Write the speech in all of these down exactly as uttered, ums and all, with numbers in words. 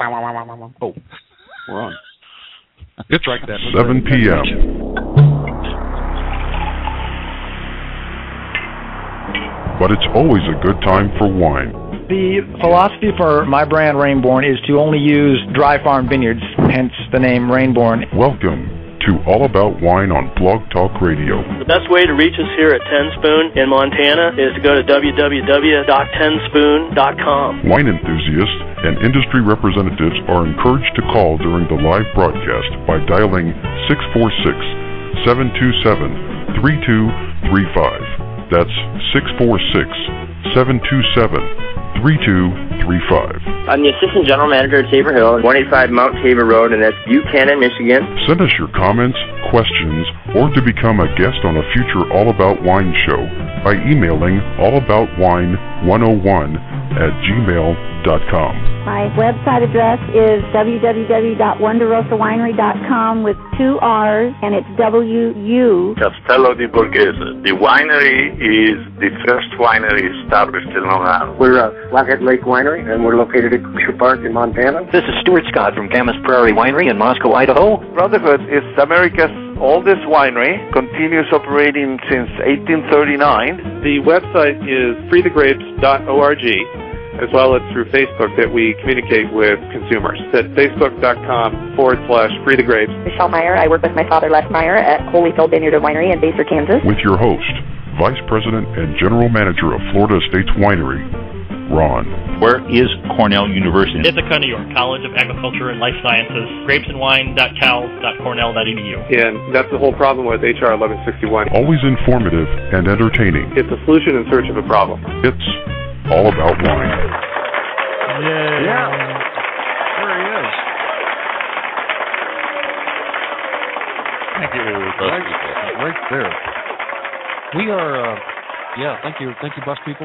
Oh, we're on. It's like that. seven p.m. But it's always a good time for wine. The philosophy for my brand, Rainborn, is to only use dry farm vineyards, hence the name Rainborn. Welcome to All About Wine on Blog Talk Radio. The best way to reach us here at Ten Spoon in Montana is to go to w w w dot ten spoon dot com. Wine enthusiasts and industry representatives are encouraged to call during the live broadcast by dialing six four six, seven two seven, three two three five. That's six four six, seven two seven, three two three five. I'm the Assistant General Manager at Tabor Hill, one eighty-five Mount Tabor Road, and that's Buchanan, Michigan. Send us your comments, questions, or to become a guest on a future All About Wine show by emailing allaboutwine one oh one at gmail dot com. My website address is w w w dot wonderosa winery dot com with two R's, and it's W U. Castello di Borghese. The winery is the first winery established in Long Island. We're uh, Flathead Lake Winery, and we're located at Glacier Park in Montana. This is Stuart Scott from Camas Prairie Winery in Moscow, Idaho. Rutherford is America's oldest winery, continues operating since eighteen thirty-nine. The website is free the grapes dot org, as well as through Facebook that we communicate with consumers at facebook.com forward slash free the grapes. Michelle Meyer. I work with my father, Les Meyer, at Holyfield Vineyard and Winery in Baser, Kansas. With your host, Vice President and General Manager of Florida Estates Winery, Ron. Where is Cornell University? Ithaca, New York, College of Agriculture and Life Sciences, grapes and wine dot cal dot cornell dot e d u. And that's the whole problem with H R eleven sixty-one. Always informative and entertaining. It's a solution in search of a problem. It's all about wine. Yay. Yeah. There he is. Thank you, right, right there. We are, uh, yeah, thank you, thank you, bus people.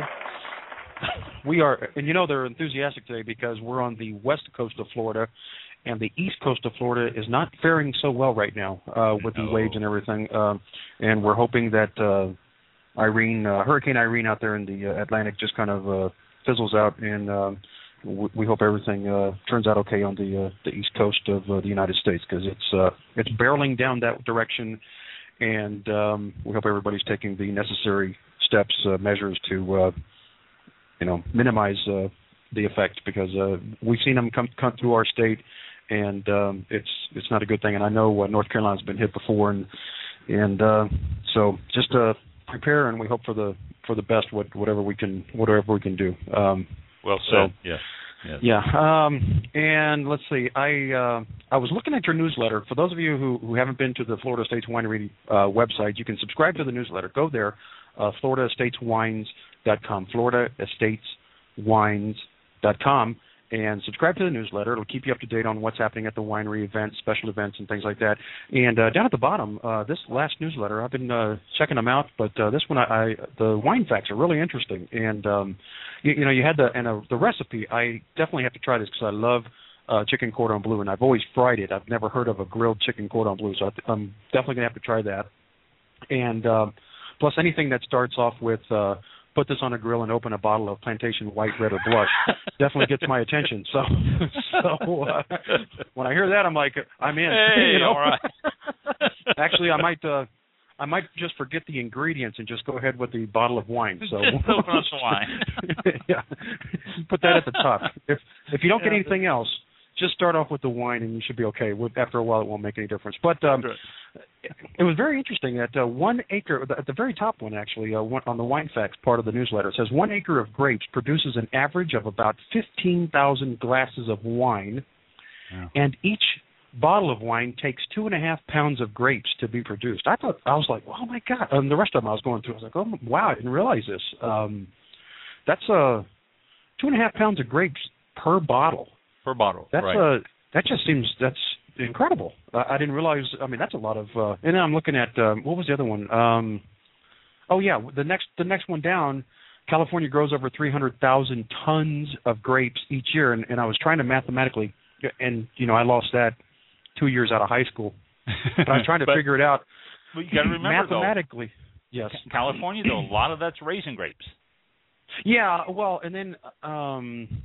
We are, and you know they're enthusiastic today because we're on the west coast of Florida, and the east coast of Florida is not faring so well right now uh, with no. the waves and everything. Uh, and we're hoping that uh, Irene, uh, Hurricane Irene out there in the uh, Atlantic just kind of uh, fizzles out, and uh, w- we hope everything uh, turns out okay on the uh, the east coast of uh, the United States, because it's uh, it's barreling down that direction, and um, we hope everybody's taking the necessary steps, uh, measures to. Uh, you know, minimize uh, the effect, because uh, we've seen them come come through our state, and um, it's it's not a good thing. And I know uh, North Carolina's been hit before, and and uh, so just uh, prepare, and we hope for the for the best, what, whatever we can whatever we can do. Um, well so, said. Yeah. Yes. Yeah. Um, and let's see. I uh, I was looking at your newsletter. For those of you who, who haven't been to the Florida Estates Winery uh, website, you can subscribe to the newsletter. Go there, uh, florida estates wines dot com, florida estates wines dot com, and subscribe to the newsletter. It'll keep you up to date on what's happening at the winery, events, special events, and things like that. And uh, down at the bottom, uh, this last newsletter, I've been uh, checking them out, but uh, this one, I, I the wine facts are really interesting. And um, you, you know, you had the and uh, the recipe. I definitely have to try this because I love uh, chicken cordon bleu, and I've always fried it. I've never heard of a grilled chicken cordon bleu, so I'm definitely gonna have to try that. And uh, plus, anything that starts off with uh, put this on a grill and open a bottle of Plantation White, Red, or Blush definitely gets my attention. So, so uh, when I hear that, I'm like, I'm in. Hey, you know? all right. Actually, I might, uh, I might just forget the ingredients and just go ahead with the bottle of wine. So, just open up some wine. Yeah, put that at the top. If if you don't get anything else, just start off with the wine, and you should be okay. After a while, it won't make any difference. But um, it was very interesting that uh, one acre, at the very top one actually, uh, one, on the wine facts part of the newsletter, it says one acre of grapes produces an average of about fifteen thousand glasses of wine, wow. and each bottle of wine takes two and a half pounds of grapes to be produced. I thought, I was like, oh my God. And the rest of them I was going through, I was like, oh wow, I didn't realize this. Um, that's uh, two and a half pounds of grapes per bottle. Per bottle, that's right. uh, that just seems that's incredible. Uh, I didn't realize. I mean, that's a lot of. Uh, and then I'm looking at um, what was the other one? Um, oh yeah, the next the next one down. California grows over three hundred thousand tons of grapes each year, and, and I was trying to mathematically, and you know, I lost that two years out of high school. But I'm trying to but, figure it out. But you got to remember mathematically, though, yes, California though a lot of that's raisin grapes. Yeah, well, and then. Um,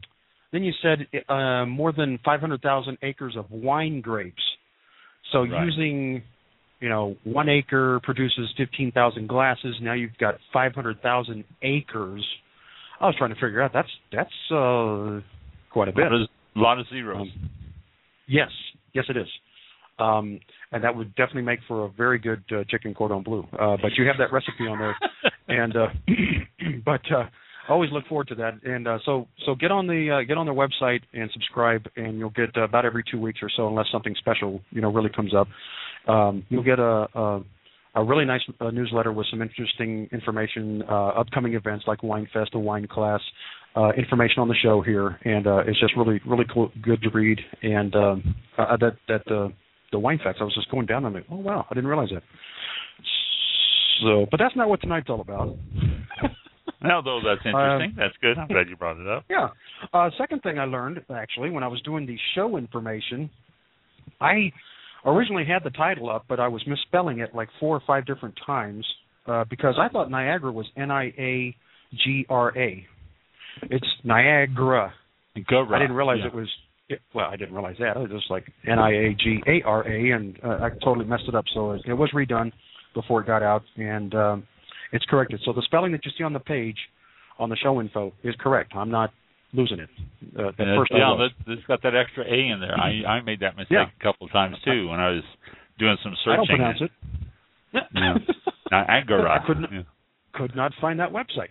then you said uh, more than five hundred thousand acres of wine grapes. So Right. using, you know, one acre produces fifteen thousand glasses. Now you've got five hundred thousand acres. I was trying to figure out that's that's uh, quite a bit. A lot of, a lot of zeros. Um, yes, yes, it is. Um, and that would definitely make for a very good uh, chicken cordon bleu. Uh, but you have that recipe on there, and uh, but uh, I always look forward to that. And uh, so so get on the uh, get on their website and subscribe, and you'll get uh, about every two weeks or so, unless something special you know really comes up. Um, you'll get a, a a really nice uh, newsletter with some interesting information, uh, upcoming events like Wine Fest, a wine class, uh, information on the show here, and uh, it's just really, really cool, good to read. And um, uh, that that uh, the wine facts, I was just going down and I'm like, oh wow, I didn't realize that. So, but that's not what tonight's all about. No, though that's interesting. Um, that's good. I'm glad you brought it up. Yeah. Uh, second thing I learned actually when I was doing the show information, I originally had the title up, but I was misspelling it like four or five different times uh, because I thought Niagara was N I A G R A. It's Niagara. Niagara. I didn't realize yeah. it was, it, well, I didn't realize that. It was just like N I A G A R A, and uh, I totally messed it up. So it, it was redone before it got out, and um, it's corrected. So the spelling that you see on the page on the show info is correct. I'm not losing it. Uh, at And first it's, I yeah, was. that, it's got that extra A in there. I I made that mistake Yeah. a couple of times too when I was doing some searching. I don't pronounce it. Yeah. Niagara. I couldn't. Yeah. Could not find that website.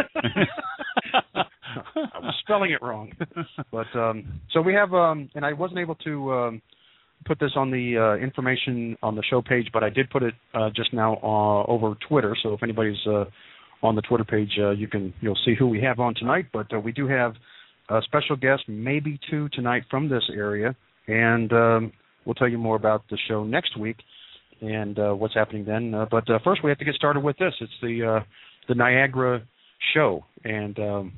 I was spelling it wrong. But um, so we have, um, and I wasn't able to um, put this on the uh, information on the show page, but I did put it uh, just now uh, over Twitter. So if anybody's uh, on the Twitter page, uh, you can you'll see who we have on tonight. But uh, we do have a special guest, maybe two tonight from this area, and um, we'll tell you more about the show next week and uh, what's happening then. Uh, but uh, first, we have to get started with this. It's the uh, the Niagara show, and um,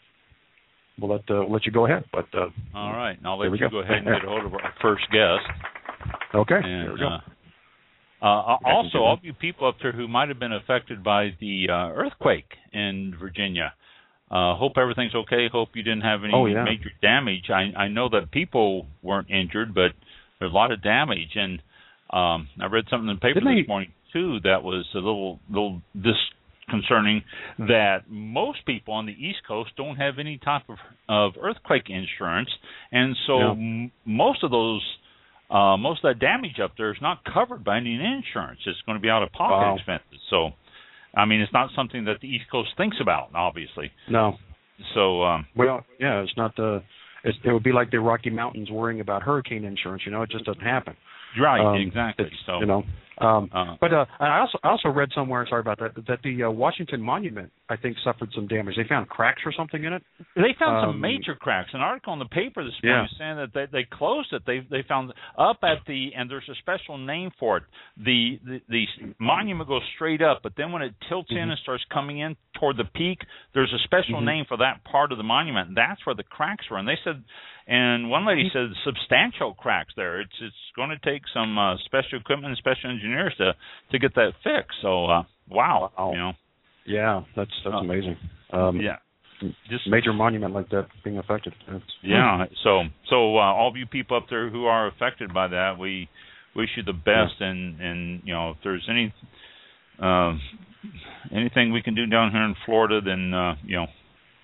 we'll let uh, we'll let you go ahead. But uh, all right, and I'll let you go. go ahead and get a hold of our first guest. Okay. And, there we go. Uh, uh, also, all of you people up there who might have been affected by the uh, earthquake in Virginia, uh, hope everything's okay. Hope you didn't have any oh, yeah. major damage. I, I know that people weren't injured, but there's a lot of damage. And um, I read something in the paper Didn't this they... morning too that was a little little disconcerting. That most people on the East Coast don't have any type of of earthquake insurance, and so yeah. m- most of those. Uh, most of that damage up there is not covered by any insurance. It's going to be out-of-pocket wow. expenses. So, I mean, it's not something that the East Coast thinks about, obviously. No. So, um, well, yeah, it's not the. It's, it would be like the Rocky Mountains worrying about hurricane insurance. You know, it just doesn't happen. Right. Um, exactly. So, you know. Um, uh, but uh, I also I also read somewhere. Sorry about that. That the uh, Washington Monument, I think, suffered some damage. They found cracks or something in it. They found um, some major cracks. An article in the paper this yeah. morning saying that they they closed it. They they found up at the and there's a special name for it. The the, the monument goes straight up, but then when it tilts mm-hmm. in and starts coming in toward the peak, there's a special mm-hmm. name for that part of the monument. And that's where the cracks were. And they said, and one lady said substantial cracks there. It's it's going to take some uh, special equipment and special engineers to to get that fixed. So uh, wow, wow, you know, yeah, that's that's uh, amazing. Um, yeah. Just major monument like that being affected. That's, yeah. So so uh, all of you people up there who are affected by that, we wish you the best. Yeah. And, and you know, if there's any uh, anything we can do down here in Florida, then uh, you know,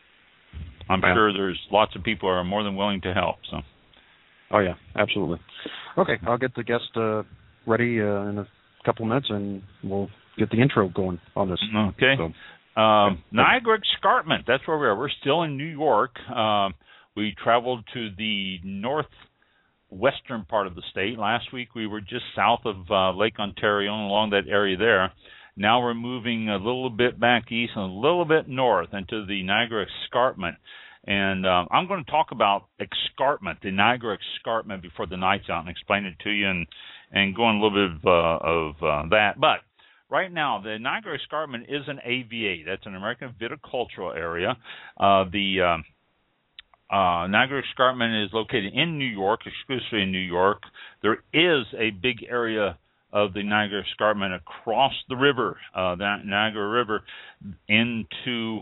I'm yeah. sure there's lots of people who are more than willing to help. So. Oh yeah, absolutely. Okay, I'll get the guest uh, ready uh, in a couple of minutes, and we'll get the intro going on this. Okay. So. Um, Niagara Escarpment, that's where we are. We're still in New York. Um, we traveled to the northwestern part of the state. Last week we were just south of uh, Lake Ontario and along that area there. Now we're moving a little bit back east and a little bit north into the Niagara Escarpment. And um, I'm going to talk about escarpment, the Niagara Escarpment, before the night's out and explain it to you and, and go on a little bit of, uh, of uh, that. But right now, the Niagara Escarpment is an A V A. That's an American viticultural area. Uh, the uh, uh, Niagara Escarpment is located in New York, exclusively in New York. There is a big area of the Niagara Escarpment across the river, uh, the Niagara River, into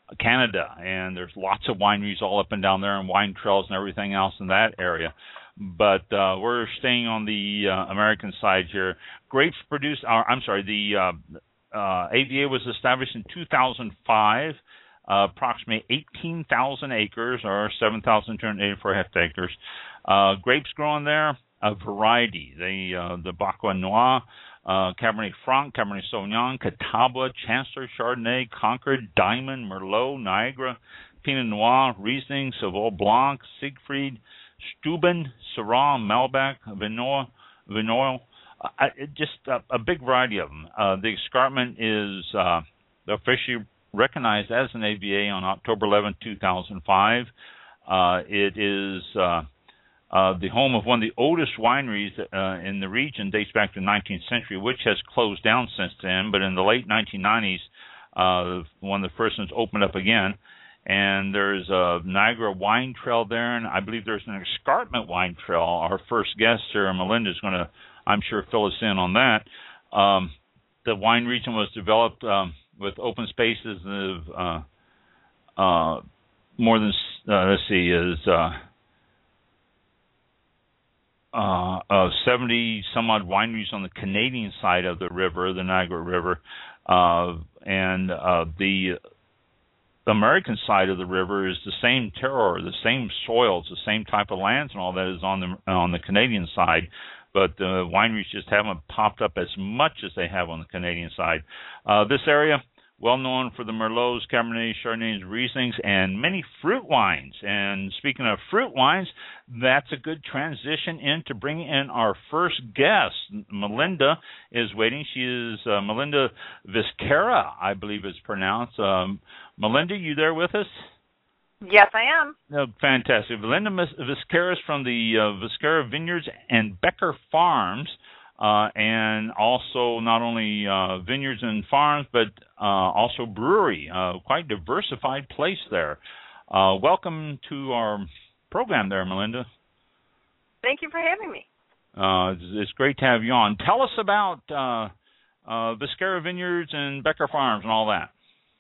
Canada, and there's lots of wineries all up and down there, and wine trails and everything else in that area. But uh, we're staying on the uh, American side here. Grapes produced, uh, I'm sorry, the uh, uh, A V A was established in two thousand five, uh, approximately eighteen thousand acres, or seven thousand two hundred eighty-four hectares. Uh, grapes grown there, a variety. The uh, the Bacchus Noir, uh, Cabernet Franc, Cabernet Sauvignon, Catawba, Chancellor, Chardonnay, Concord, Diamond, Merlot, Niagara, Pinot Noir, Riesling, Sauvignon Blanc, Siegfried, Steuben, Syrah, Malbec, Vinoy, Vinoy, uh, just a, a big variety of them. Uh, the escarpment is uh, officially recognized as an A V A on October eleventh, two thousand five. Uh, it is uh, uh, the home of one of the oldest wineries uh, in the region, dates back to the nineteenth century, which has closed down since then. But in the late nineteen nineties, uh, one of the first ones opened up again. And there's a Niagara wine trail there, and I believe there's an escarpment wine trail. Our first guest, Sarah Melinda, is going to, I'm sure, fill us in on that. Um, the wine region was developed um, with open spaces of uh, uh, more than, uh, let's see, is uh, uh, uh, seventy some odd wineries on the Canadian side of the river, the Niagara River, uh, and uh, the The American side of the river is the same terroir, the same soils, the same type of lands and all that is on the on the Canadian side, but the wineries just haven't popped up as much as they have on the Canadian side. Uh, this area, well known for the Merlots, Cabernet, Chardonnays, Rieslings, and many fruit wines. And speaking of fruit wines, that's a good transition into bringing in our first guest. Melinda is waiting. She is uh, Melinda Vizcarra, I believe it's pronounced. Um, Melinda, you there with us? Yes, I am. Oh, fantastic. Melinda Vizcarra is from the uh, Vizcarra Vineyards and Becker Farms, uh, and also not only uh, vineyards and farms, but uh, also brewery. Uh, quite diversified place there. Uh, welcome to our program there, Melinda. Thank you for having me. Uh, it's, it's great to have you on. Tell us about uh, uh, Vizcarra Vineyards and Becker Farms and all that.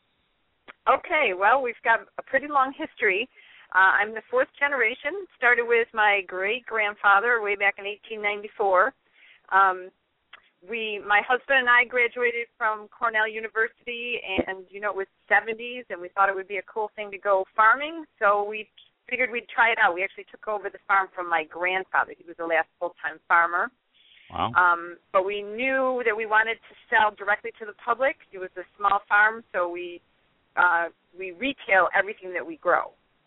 Okay, well, we've got a pretty long history. Uh, I'm the fourth generation. Started with my great-grandfather way back in eighteen ninety-four. Um, we, my husband and I graduated from Cornell University, and, you know, it was seventies, and we thought it would be a cool thing to go farming, so we figured we'd try it out. We actually took over the farm from my grandfather. He was the last full-time farmer. Wow. Um, but we knew that we wanted to sell directly to the public. It was a small farm, so we uh, we retail everything that we grow.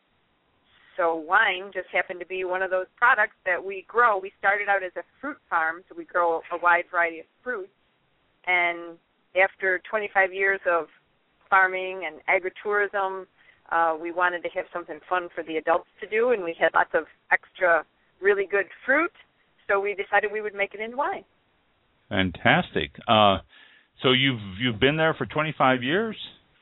So wine just happened to be one of those products that we grow. We started out as a fruit farm, so we grow a wide variety of fruits. And after twenty-five years of farming and agritourism, uh, we wanted to have something fun for the adults to do, and we had lots of extra really good fruit, so we decided we would make it into wine. Fantastic. Uh, so you've you've been there for twenty-five years?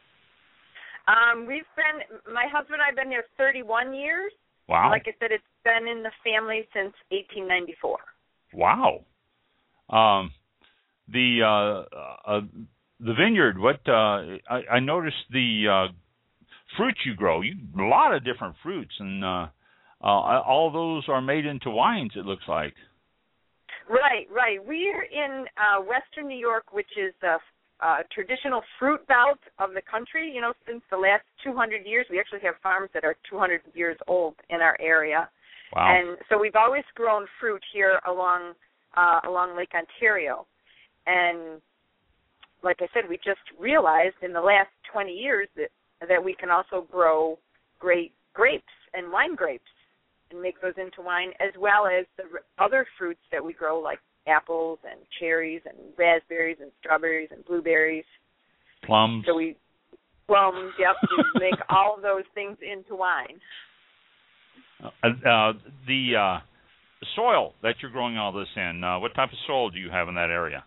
Um, we've been, my husband and I have been there thirty-one years. Wow. Like I said, it's been in the family since eighteen ninety-four. Wow. Um, the uh, uh, the vineyard, what uh, I, I noticed the uh, fruit you grow. You a lot of different fruits, and uh, uh, all those are made into wines, it looks like. Right, right. We're in uh, Western New York, which is the uh, traditional fruit belt of the country. You know, since the last two hundred years, we actually have farms that are two hundred years old in our area. Wow. And so we've always grown fruit here along uh, along Lake Ontario. And like I said, we just realized in the last twenty years that, that we can also grow great grapes and wine grapes and make those into wine, as well as the other fruits that we grow, like apples and cherries and raspberries and strawberries and blueberries. Plums. So we, plums, yep, we make all of those things into wine. Uh, uh, the uh, soil that you're growing all this in, uh, what type of soil do you have in that area?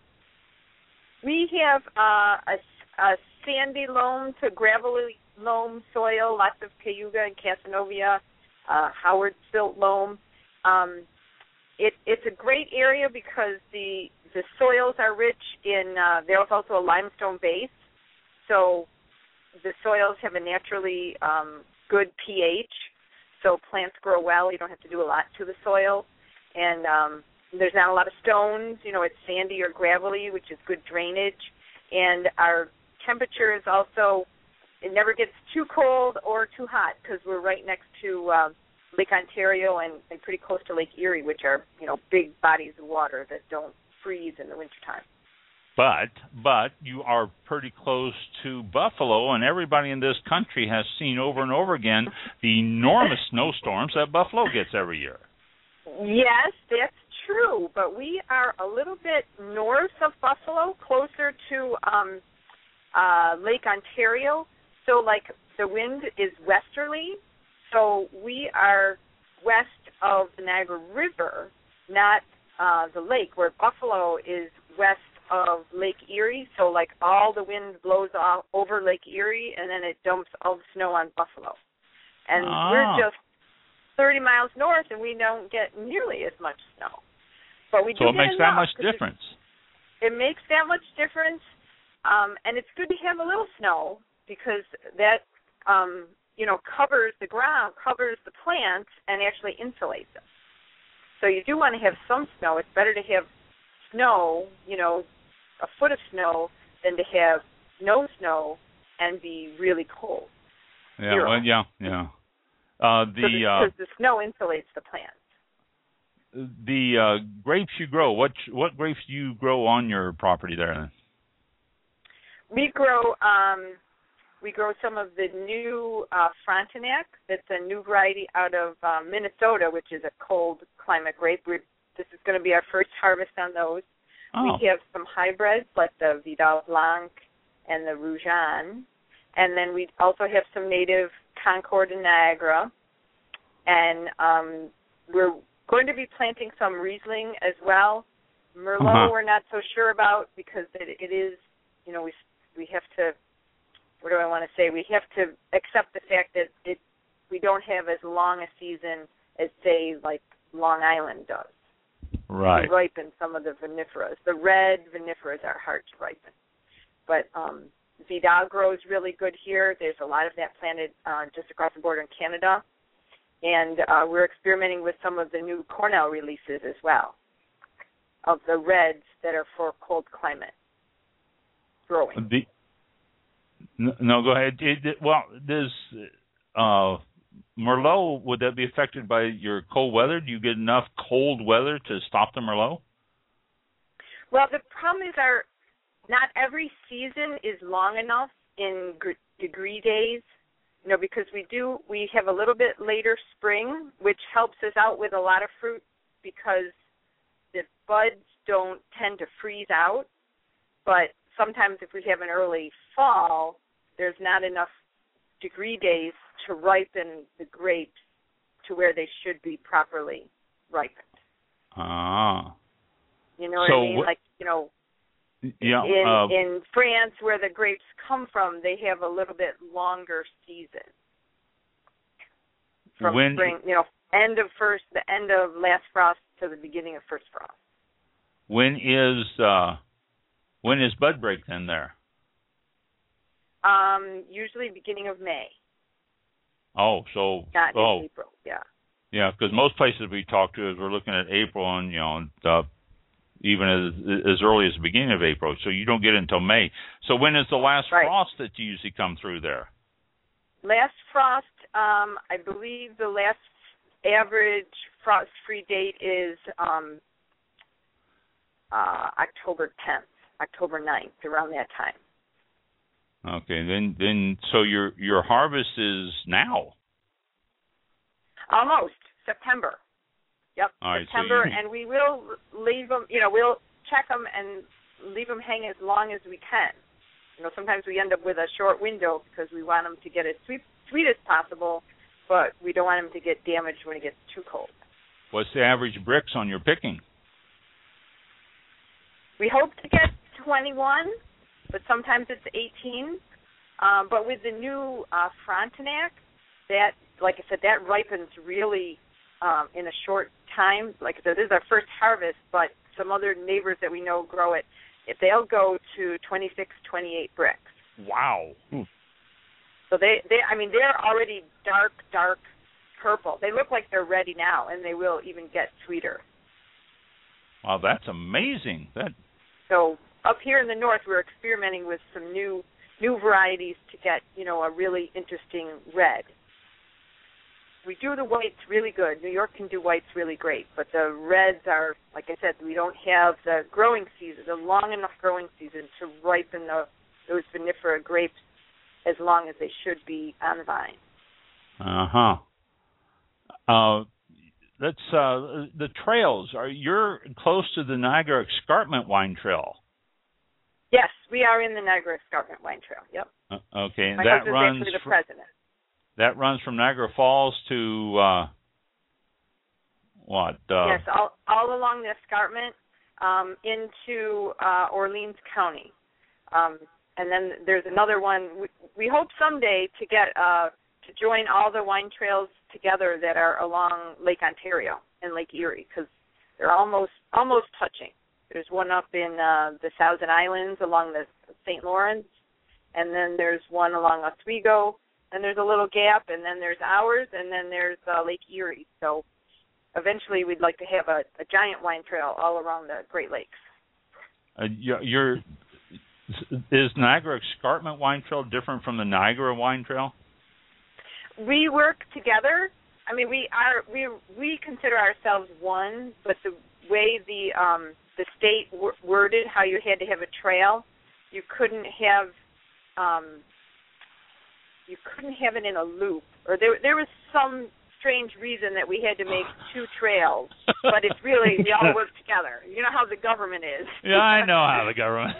We have uh, a, a sandy loam to gravelly loam soil, lots of cayuga and casanova, uh, Howard silt loam. Um, it, it's a great area because the the soils are rich in, uh, there's also a limestone base, so the soils have a naturally um, good pH, so plants grow well. You don't have to do a lot to the soil. And um, there's not a lot of stones. You know, it's sandy or gravelly, which is good drainage. And our temperature is also, it never gets too cold or too hot because we're right next to uh, Lake Ontario and, and pretty close to Lake Erie, which are, you know, big bodies of water that don't freeze in the wintertime. But but you are pretty close to Buffalo, and everybody in this country has seen over and over again the enormous snowstorms that Buffalo gets every year. Yes, that's true, but we are a little bit north of Buffalo, closer to um, uh, Lake Ontario. So, like, the wind is westerly, so we are west of the Niagara River, not uh, the lake, where Buffalo is west of Lake Erie. So, like, all the wind blows off over Lake Erie, and then it dumps all the snow on Buffalo. And ah. we're just thirty miles north, and we don't get nearly as much snow. But we do so it get makes enough, that much difference. It, it makes that much difference, um, and it's good to have a little snow because that, um, you know, covers the ground, covers the plants, and actually insulates them. So you do want to have some snow. It's better to have snow, you know, a foot of snow, than to have no snow and be really cold. Yeah, Zero. well, yeah, yeah. Uh, the because uh, the snow insulates the plants. The uh, grapes you grow, what what grapes do you grow on your property there then? We grow um, we grow some of the new uh, Frontenac. That's a new variety out of uh, Minnesota, which is a cold climate grape. We're, this is going to be our first harvest on those. Oh. We have some hybrids like the Vidal Blanc and the Rougeon. And then we also have some native Concord and Niagara. And um, we're going to be planting some Riesling as well. Merlot uh-huh. we're not so sure about because it, it is, you know, we we have to, what do I want to say? We have to accept the fact that it we don't have as long a season as, say, like Long Island does. Right. To ripen some of the vinifera. The red vinifera are hard to ripen. But um, Vidal grows really good here. There's a lot of that planted uh, just across the border in Canada. And uh, we're experimenting with some of the new Cornell releases as well, of the reds that are for cold climate growing. The, no, no, go ahead. It, it, well, does uh, Merlot, would that be affected by your cold weather? Do you get enough cold weather to stop the Merlot? Well, the problem is our not every season is long enough in gr- degree days. You know, because we do, we have a little bit later spring, which helps us out with a lot of fruit because the buds don't tend to freeze out. But sometimes if we have an early fall, there's not enough degree days to ripen the grapes to where they should be properly ripened. Ah. You know what so I mean? Wh- like, you know, yeah, in, uh, in France, where the grapes come from, they have a little bit longer season. From when, spring, you know, end of first, the end of last frost to the beginning of first frost. When is uh, when is bud break then there? Um, usually beginning of May. Oh, so not oh, in April. Yeah. Yeah, because most places we talk to is we're looking at April and you know. The, even as as early as the beginning of April, so you don't get it until May. So when is the last right. frost that you usually come through there? Last frost, um, I believe the last average frost-free date is um, uh, October tenth, October ninth, around that time. Okay, then then so your your harvest is now. Almost September. Yep, right, September, so you... and we will leave them, you know, we'll check them and leave them hang as long as we can. You know, sometimes we end up with a short window because we want them to get as sweet, sweet as possible, but we don't want them to get damaged when it gets too cold. What's the average bricks on your picking? We hope to get twenty-one, but sometimes it's eighteen. Um, but with the new uh, Frontenac, that, like I said, that ripens really Um, in a short time. Like I said, this is our first harvest, but some other neighbors that we know grow it. If they'll go to twenty-six, twenty-eight bricks. Wow. Hmm. So they, they, I mean, they're already dark, dark purple. They look like they're ready now, and they will even get sweeter. Wow, that's amazing. That. So up here in the north, we're experimenting with some new new varieties to get, you know, a really interesting red. We do the whites really good. New York can do whites really great, but the reds are, like I said, we don't have the growing season, the long enough growing season to ripen the, those vinifera grapes as long as they should be on the vine. Uh-huh. Uh, that's, uh, the trails. Are You're close to the Niagara Escarpment Wine Trail. Yes, we are in the Niagara Escarpment Wine Trail, yep. Uh, okay, and My that husband's runs actually the fr- president. That runs from Niagara Falls to, uh, what? Uh, yes, all, all along the escarpment um, into uh, Orleans County. Um, and then there's another one. We, we hope someday to get uh, to join all the wine trails together that are along Lake Ontario and Lake Erie, because they're almost almost touching. There's one up in uh, the Thousand Islands along the Saint Lawrence, and then there's one along Oswego, and there's a little gap, and then there's ours, and then there's uh, Lake Erie. So eventually we'd like to have a, a giant wine trail all around the Great Lakes. Uh, you're, you're, is Niagara Escarpment Wine Trail different from the Niagara Wine Trail? We work together. I mean, we are we we consider ourselves one, but the way the um, the state w- worded how you had to have a trail, you couldn't have um, you couldn't have it in a loop, or there there was some strange reason that we had to make two trails, but it's really we all work together. You know how the government is. Yeah, I know how the government.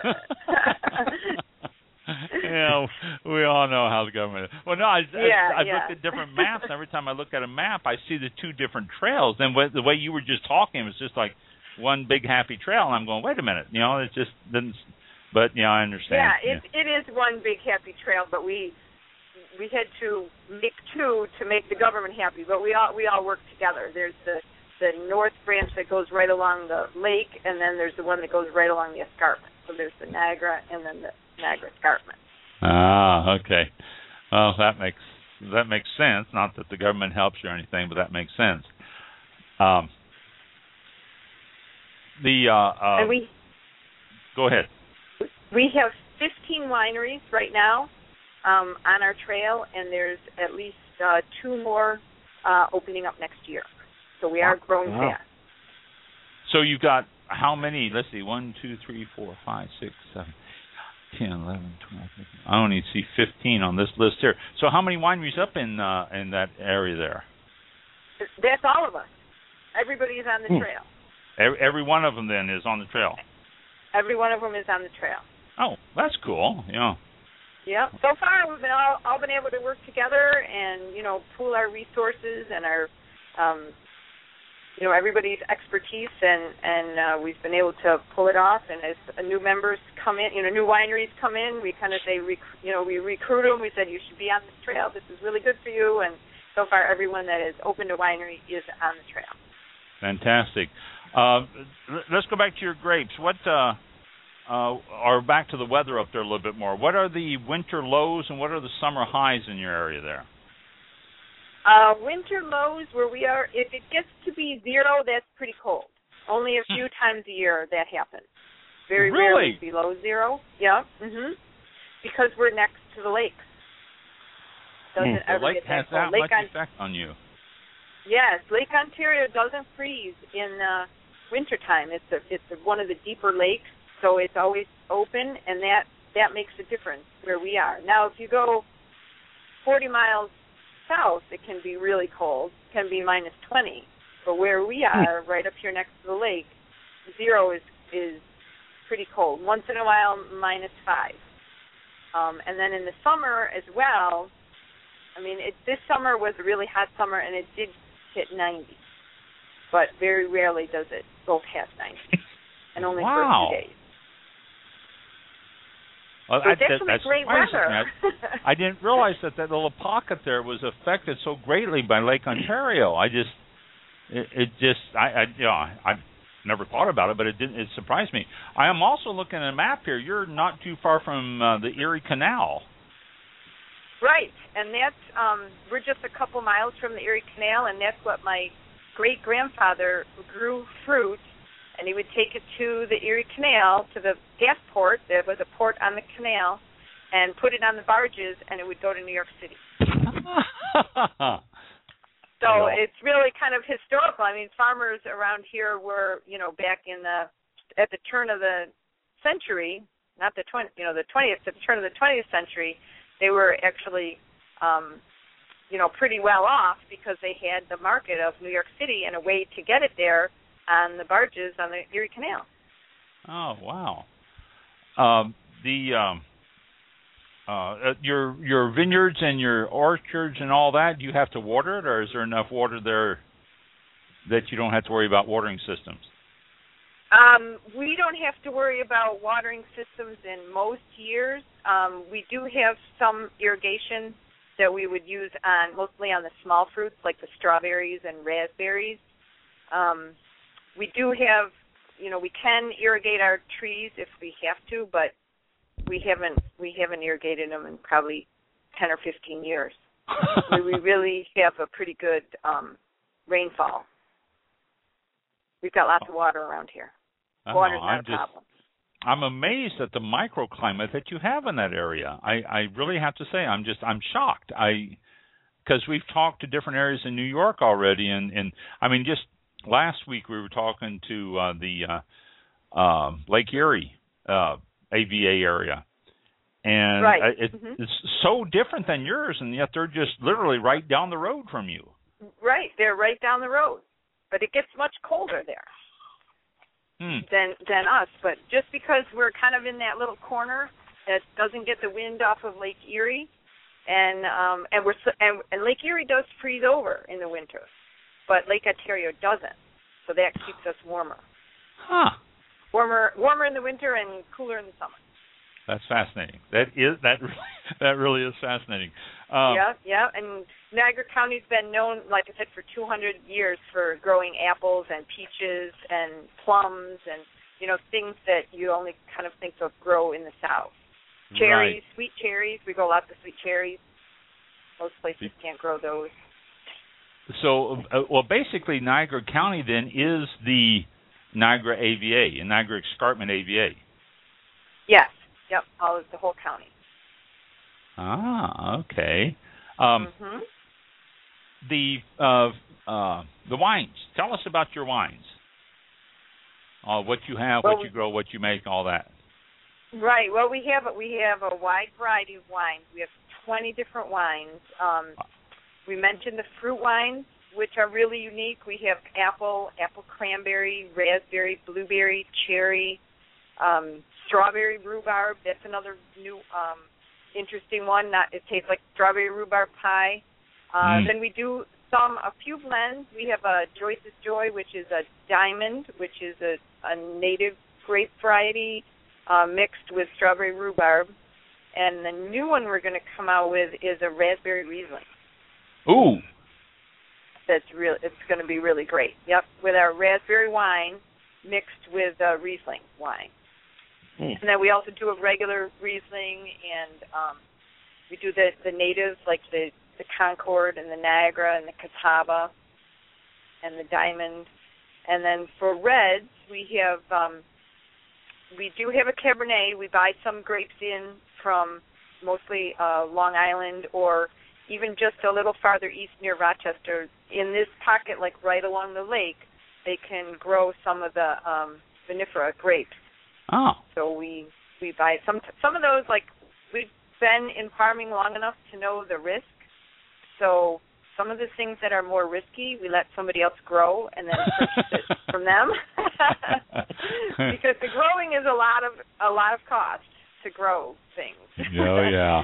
Yeah, we all know how the government is. Well, no, I, yeah, I, I yeah. look at different maps. Every time I look at a map, I see the two different trails. And the way you were just talking, it was just like one big happy trail. And I'm going, wait a minute, you know, it just didn't. But yeah, I understand. Yeah, it yeah. it is one big happy trail, but we we had to make two to make the government happy. But we all we all work together. There's the the north branch that goes right along the lake, and then there's the one that goes right along the escarpment. So there's the Niagara and then the Niagara Escarpment. Ah, okay. Well, that makes that makes sense. Not that the government helps you or anything, but that makes sense. Um, the uh, uh, and we go ahead. We have fifteen wineries right now um, on our trail, and there's at least uh, two more uh, opening up next year. So we are growing wow. fast. So you've got how many? Let's see, one, two, three, four, five, six, seven. ten, eleven, twelve, fifteen. I only see fifteen on this list here. So how many wineries up in uh, in that area there? That's all of us. Everybody is on the hmm. trail. Every, every one of them then is on the trail. Every one of them is on the trail. Oh, that's cool. Yeah. Yeah. So far, we've been all, all been able to work together and you know pool our resources and our um, you know, everybody's expertise, and, and uh, we've been able to pull it off. And as new members come in, you know, new wineries come in, we kind of say, rec- you know, we recruit them. We said, you should be on this trail. This is really good for you. And so far, everyone that is open to winery is on the trail. Fantastic. Uh, let's go back to your grapes. What, uh, uh, or back to the weather up there a little bit more. What are the winter lows and what are the summer highs in your area there? Uh, winter lows where we are, if it gets to be zero, that's pretty cold. Only a few times a year that happens. Very really? rarely below zero. Yeah. Mhm. Because we're next to the lakes. Doesn't the ever lake get that has cold. that Lake much on- effect on you. Yes, Lake Ontario doesn't freeze in uh, wintertime. It's a, it's a, one of the deeper lakes, so it's always open, and that that makes a difference where we are. Now, if you go forty miles south, it can be really cold. It can be minus twenty. But where we are, right up here next to the lake, zero is is pretty cold. Once in a while, minus five. Um, and then in the summer as well, I mean, it, this summer was a really hot summer, and it did hit ninety. But very rarely does it go past ninety, and only wow. for a few days. Well, so it's I, actually that, great weather. I, I didn't realize that that little pocket there was affected so greatly by Lake Ontario. I just, it, it just, I, I, you know, I never thought about it, but it didn't. It surprised me. I am also looking at a map here. You're not too far from uh, the Erie Canal. Right, and that's um, we're just a couple miles from the Erie Canal, and that's what my great grandfather grew fruit, and he would take it to the Erie Canal, to the gas port. There was a port on the canal, and put it on the barges, and it would go to New York City. So it's really kind of historical. I mean, farmers around here were, you know, back in the at the turn of the century, not the twenty, you know, the twentieth, at the turn of the twentieth century, they were actually, um, you know, pretty well off because they had the market of New York City and a way to get it there on the barges on the Erie Canal. Oh wow! Um, the um, uh, your your vineyards and your orchards and all that, do you have to water it, or is there enough water there that you don't have to worry about watering systems? Um, we don't have to worry about watering systems in most years. Um, we do have some irrigation that we would use on mostly on the small fruits like the strawberries and raspberries. Um, we do have, you know, we can irrigate our trees if we have to, but we haven't we haven't irrigated them in probably ten or fifteen years. we, we really have a pretty good um, rainfall. We've got lots of water around here. Water's not a problem. I'm amazed at the microclimate that you have in that area. I, I really have to say, I'm just I'm shocked. I because we've talked to different areas in New York already, and, and I mean, just last week we were talking to uh, the uh, uh, Lake Erie uh, A V A area, and right. it, mm-hmm. it's so different than yours, and yet they're just literally right down the road from you. Right, they're right down the road, but it gets much colder there. Hmm. than than us, but just because we're kind of in that little corner that doesn't get the wind off of Lake Erie, and um, and we're and, and Lake Erie does freeze over in the winter, but Lake Ontario doesn't, so that keeps us warmer. Huh. Warmer warmer in the winter and cooler in the summer. That's fascinating. That is that really, that really is fascinating. Um, yeah, yeah, and Niagara County's been known, like I said, for two hundred years for growing apples and peaches and plums and, you know, things that you only kind of think of grow in the South. Cherries, right. Sweet cherries. We grow lots of sweet cherries. Most places can't grow those. So, uh, well, basically, Niagara County then is the Niagara A V A, Niagara Escarpment A V A. Yes. Yep. All of the whole county. Ah, okay. Um, mm-hmm. The uh, uh, the wines. Tell us about your wines. Uh, what you have, well, what you grow, what you make, all that. Right. Well, we have we have a wide variety of wines. We have twenty different wines. Um, we mentioned the fruit wines, which are really unique. We have apple, apple cranberry, raspberry, blueberry, cherry, um, strawberry rhubarb. That's another new um, interesting one. Not it tastes like strawberry rhubarb pie. Uh, mm. Then we do some a few blends. We have a Joyce's Joy, which is a diamond, which is a, a native grape variety uh, mixed with strawberry rhubarb. And the new one we're going to come out with is a raspberry Riesling. Ooh. That's real. It's going to be really great. Yep, with our raspberry wine mixed with uh, Riesling wine. Mm. And then we also do a regular Riesling, and um, we do the, the natives like the, the Concord and the Niagara and the Catawba and the Diamond. And then for reds, we have um, we do have a Cabernet. We buy some grapes in from mostly uh, Long Island or even just a little farther east near Rochester. In this pocket, like right along the lake, they can grow some of the um, vinifera grapes. Oh. So we we buy some some of those. Like we've been in farming long enough to know the risk. So some of the things that are more risky, we let somebody else grow and then purchase it from them. Because the growing is a lot of a lot of cost to grow things. Oh yeah.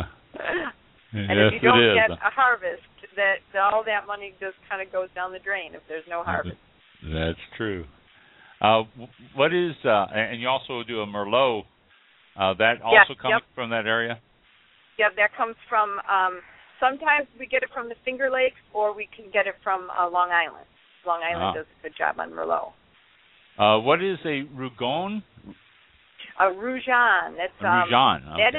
And yes, if you don't it is. get a harvest, that all that money just kind of goes down the drain if there's no harvest. That's true. Uh, what is uh, and you also do a Merlot. Uh, that also yes, comes yep. from that area. Yeah, that comes from. Um, sometimes we get it from the Finger Lakes, or we can get it from uh, Long Island. Long Island ah. does a good job on Merlot. Uh, what is a Rougon? A Rougon. That's um, Rougon. Okay. That is a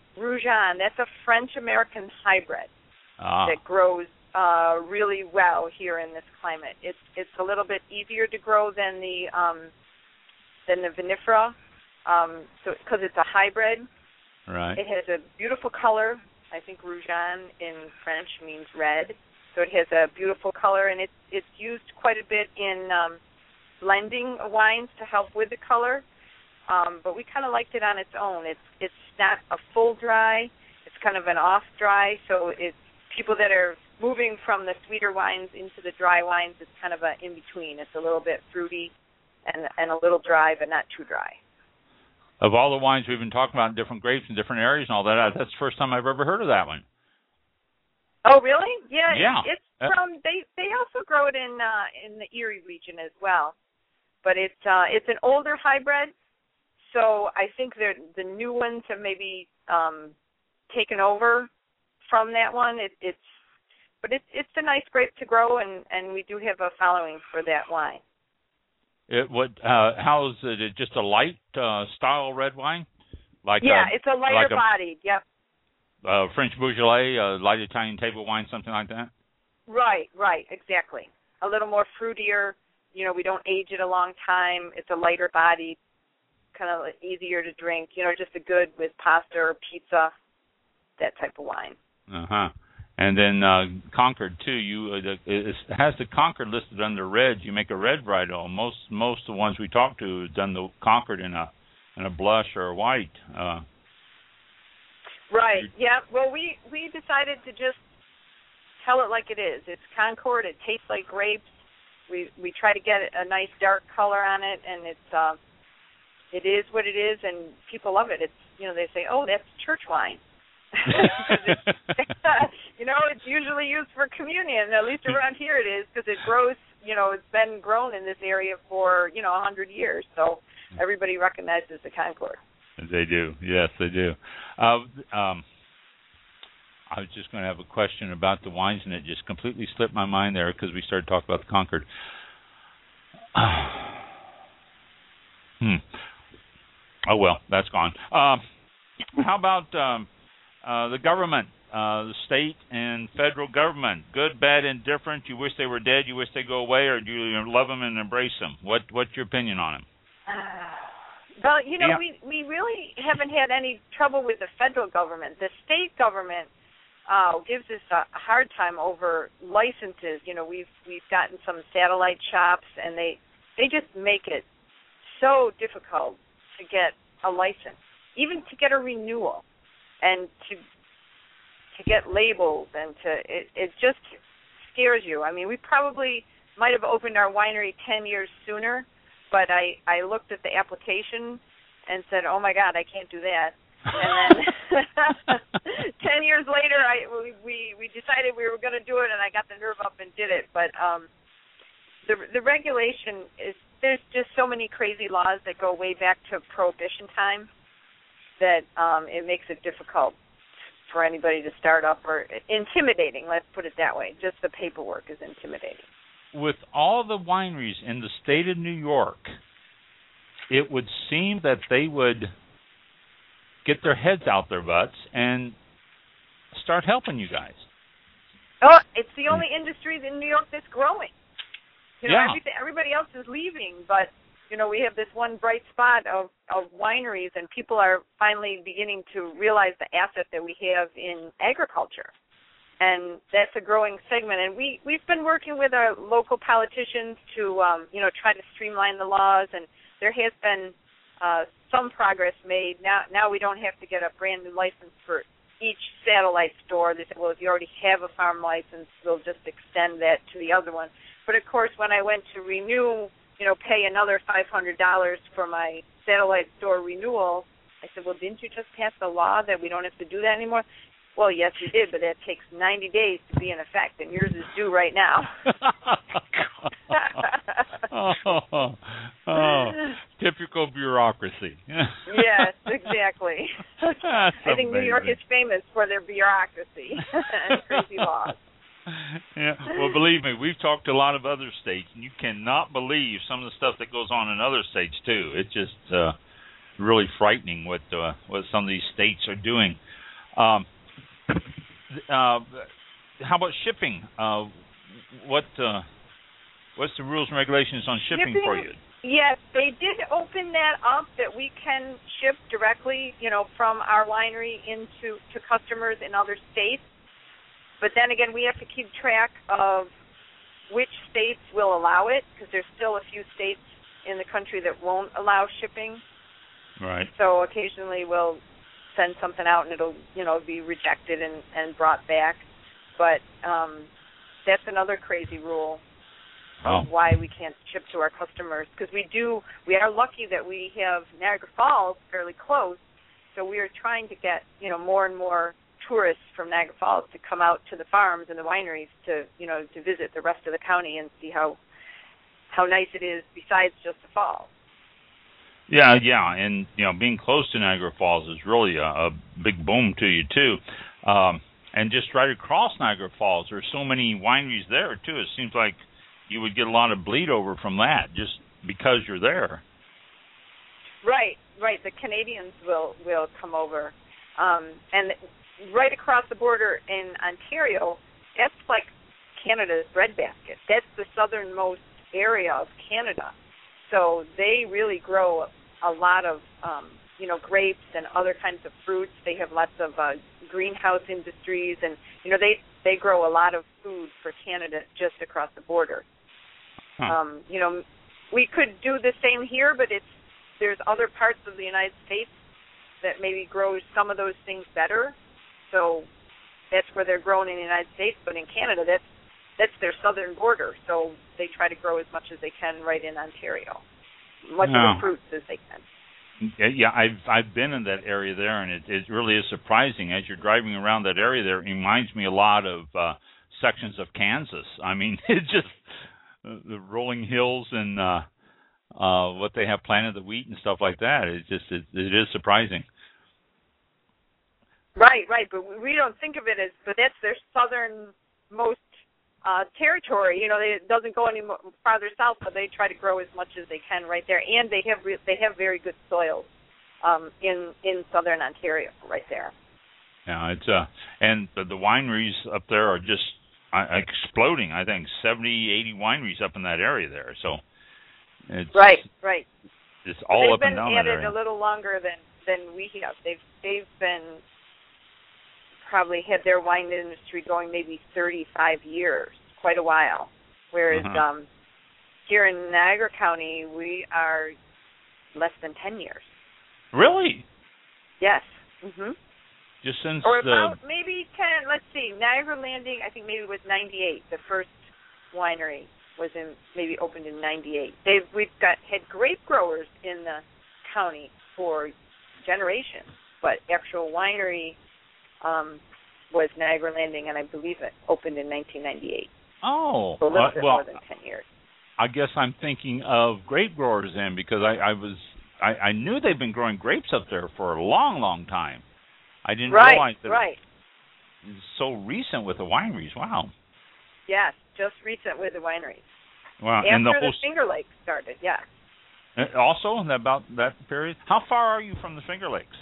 Rougeon. That's a French-American hybrid ah. that grows uh, really well here in this climate. It's it's a little bit easier to grow than the um, than the vinifera, um, so because it's a hybrid. Right. It has a beautiful color. I think Rougeon in French means red, so it has a beautiful color, and it's it's used quite a bit in um, blending wines to help with the color. Um, but we kind of liked it on its own. It's it's not a full dry. It's kind of an off dry. So it's people that are moving from the sweeter wines into the dry wines. It's kind of a in between. It's a little bit fruity and and a little dry, but not too dry. Of all the wines we've been talking about in different grapes in different areas and all that, that's the first time I've ever heard of that one. Oh, really? Yeah. Yeah. It's, it's from they they also grow it in uh, in the Erie region as well, but it's uh, it's an older hybrid. So I think that the new ones have maybe um, taken over from that one. It, it's, but it's it's a nice grape to grow, and, and we do have a following for that wine. It what? Uh, how is it? It just a light uh, style red wine? Like yeah, a, it's a lighter like a, bodied. Yep. Uh, French Beaujolais, uh, light Italian table wine, something like that. Right, right, exactly. A little more fruitier. You know, we don't age it a long time. It's a lighter bodied. Kind of easier to drink, you know, just a good with pasta or pizza, that type of wine. Uh huh. And then uh, Concord too. You uh, it has the Concord listed under red. You make a red varietal. Most most of the ones we talk to have done the Concord in a in a blush or a white. Uh, right. Yeah. Well, we we decided to just tell it like it is. It's Concord. It tastes like grapes. We we try to get a nice dark color on it, and it's. Uh, It is what it is, and people love it. It's, you know, they say, oh, that's church wine. You know, it's usually used for communion. At least around here it is, because it grows, you know, it's been grown in this area for, you know, a hundred years. So everybody recognizes the Concord. They do. Yes, they do. Uh, um, I was just going to have a question about the wines, and it just completely slipped my mind there because we started talking about the Concord. hmm. Oh, well, that's gone. Uh, how about um, uh, the government, uh, the state and federal government? Good, bad, indifferent? You wish they were dead? You wish they go away? Or do you love them and embrace them? What, what's your opinion on them? Uh, well, you know, yeah. we, we really haven't had any trouble with the federal government. The state government uh, gives us a hard time over licenses. You know, we've we've gotten some satellite shops, and they they just make it so difficult to get a license, even to get a renewal, and to to get labels, and to it, it just scares you. I mean, we probably might have opened our winery ten years sooner, but I, I looked at the application and said, oh my God, I can't do that. And then ten years later, I we, we we decided we were going to do it, and I got the nerve up and did it. But um, the the regulation is. There's just so many crazy laws that go way back to Prohibition time that um, it makes it difficult for anybody to start up, or intimidating, let's put it that way. Just the paperwork is intimidating. With all the wineries in the state of New York, it would seem that they would get their heads out their butts and start helping you guys. Oh, it's the only industry in New York that's growing. You know, yeah. everything, everybody else is leaving, but, you know, we have this one bright spot of, of wineries, and people are finally beginning to realize the asset that we have in agriculture. And that's a growing segment. And we, we've been working with our local politicians to, um, you know, try to streamline the laws, and there has been uh, some progress made. Now, now we don't have to get a brand-new license for each satellite store. They said, well, if you already have a farm license, we'll just extend that to the other one. But, of course, when I went to renew, you know, pay another five hundred dollars for my satellite store renewal, I said, well, didn't you just pass the law that we don't have to do that anymore? Well, yes, we did, but that takes ninety days to be in effect, and yours is due right now. oh, oh, typical bureaucracy. Yes, exactly. I think amazing. New York is famous for their bureaucracy and crazy laws. Yeah, well, believe me, we've talked to a lot of other states, and you cannot believe some of the stuff that goes on in other states too. It's just uh, really frightening what uh, what some of these states are doing. Um, uh, how about shipping? Uh, what uh, what's the rules and regulations on shipping, shipping for you? Yes, they did open that up that we can ship directly, you know, from our winery into to customers in other states. But then again, we have to keep track of which states will allow it, because there's still a few states in the country that won't allow shipping. Right. So occasionally we'll send something out and it'll, you know, be rejected and, and brought back. But um, that's another crazy rule of oh. why we can't ship to our customers, because we do, we are lucky that we have Niagara Falls fairly close, so we are trying to get, you know, more and more tourists from Niagara Falls to come out to the farms and the wineries to, you know, to visit the rest of the county and see how how nice it is besides just the falls. Yeah, yeah, and, you know, being close to Niagara Falls is really a, a big boom to you, too. Um, and just right across Niagara Falls, there's so many wineries there, too. It seems like you would get a lot of bleed over from that just because you're there. Right, right. The Canadians will, will come over. Um, and right across the border in Ontario, that's like Canada's breadbasket. That's the southernmost area of Canada. So they really grow a lot of, um, you know, grapes and other kinds of fruits. They have lots of uh, greenhouse industries, and, you know, they, they grow a lot of food for Canada just across the border. Huh. Um, you know, we could do the same here, but it's there's other parts of the United States that maybe grow some of those things better. So that's where they're grown in the United States. But in Canada, that's that's their southern border. So they try to grow as much as they can right in Ontario, much no. of the fruits as they can. Yeah, I've I've been in that area there, and it, it really is surprising. As you're driving around that area there, it reminds me a lot of uh, sections of Kansas. I mean, it just uh, the rolling hills and uh, uh, what they have planted, the wheat and stuff like that. It's just it, it is surprising. Right, right, but we don't think of it as, but that's their southernmost uh, territory. You know, they, it doesn't go any farther south, but they try to grow as much as they can right there, and they have re- they have very good soils um, in in southern Ontario, right there. Yeah, it's uh, and the, the wineries up there are just uh, exploding. I think seventy, eighty wineries up in that area there. So it's right, right. It's all they've up and down that area. They've been added a little longer than than we have. They've they've been probably had their wine industry going maybe thirty-five years, quite a while. Whereas uh-huh. um, here in Niagara County, we are less than ten years. Really? Yes. Mhm. Just since or the about maybe ten. Let's see. Niagara Landing, I think maybe was ninety-eight. The first winery was in maybe opened in ninety-eight. They've we've got had grape growers in the county for generations, but actual winery um, was Niagara Landing, and I believe it opened in nineteen ninety-eight. Oh, so a little uh, bit well, more than ten years. I guess I'm thinking of grape growers then, because I, I was I, I knew they've been growing grapes up there for a long, long time. I didn't right, realize that right. it's so recent with the wineries. Wow. Yes, just recent with the wineries. Wow. After and the, the whole Finger Lakes started, yeah. Also, about that period. How far are you from the Finger Lakes?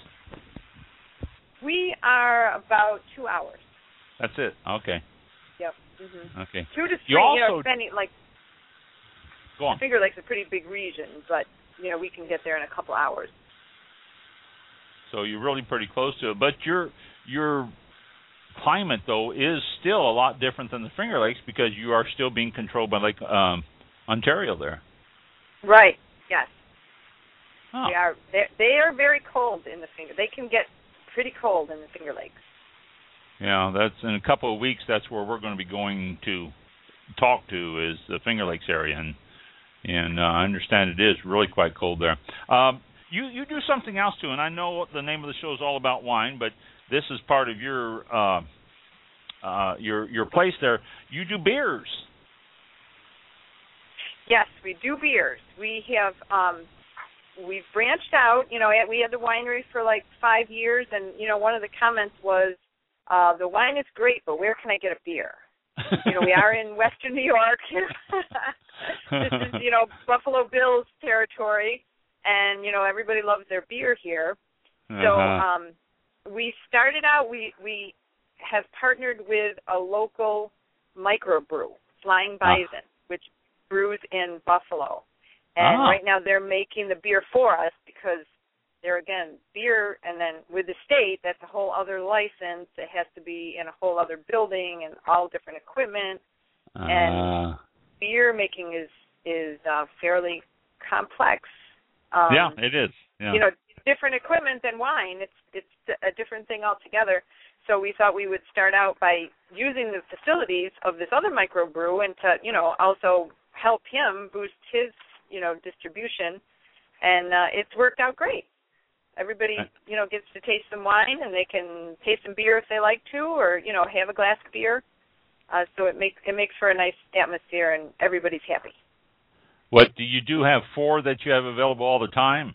We are about two hours. That's it. Okay. Yep. Mm-hmm. Okay. Two to three. You, also, you know, depending, like, go on. the Finger Lakes is a pretty big region, but, you know, we can get there in a couple hours. So you're really pretty close to it. But your your climate, though, is still a lot different than the Finger Lakes, because you are still being controlled by, like, um, Ontario there. Right. Yes. Oh. They are. They are very cold in the Finger. They can get pretty cold in the Finger Lakes. Yeah, that's in a couple of weeks. That's where we're going to be going to talk to, is the Finger Lakes area, and and uh, I understand it is really quite cold there. Um, you you do something else too, and I know what the name of the show is all about wine, but this is part of your uh, uh, your your place there. You do beers. Yes, we do beers. We have um, we've branched out. You know, we had the winery for like five years, and you know, one of the comments was, uh, "The wine is great, but where can I get a beer?" You know, we are in Western New York. This is, you know, Buffalo Bills territory, and you know, everybody loves their beer here. Uh-huh. So um, we started out, we, we have partnered with a local microbrew, Flying Bison, ah. which brews in Buffalo. And ah. right now they're making the beer for us because they're, again, beer, and then with the state, that's a whole other license. It has to be in a whole other building and all different equipment. Uh. And beer making is, is uh, fairly complex. Um, yeah, it is. Yeah. You know, different equipment than wine. It's it's a different thing altogether. So we thought we would start out by using the facilities of this other microbrew and to, you know, also help him boost his, you know, distribution. And uh, it's worked out great. Everybody, you know, gets to taste some wine, and they can taste some beer if they like to, or, you know, have a glass of beer. Uh, so it makes it makes for a nice atmosphere, and everybody's happy. What do you do have four that you have available all the time?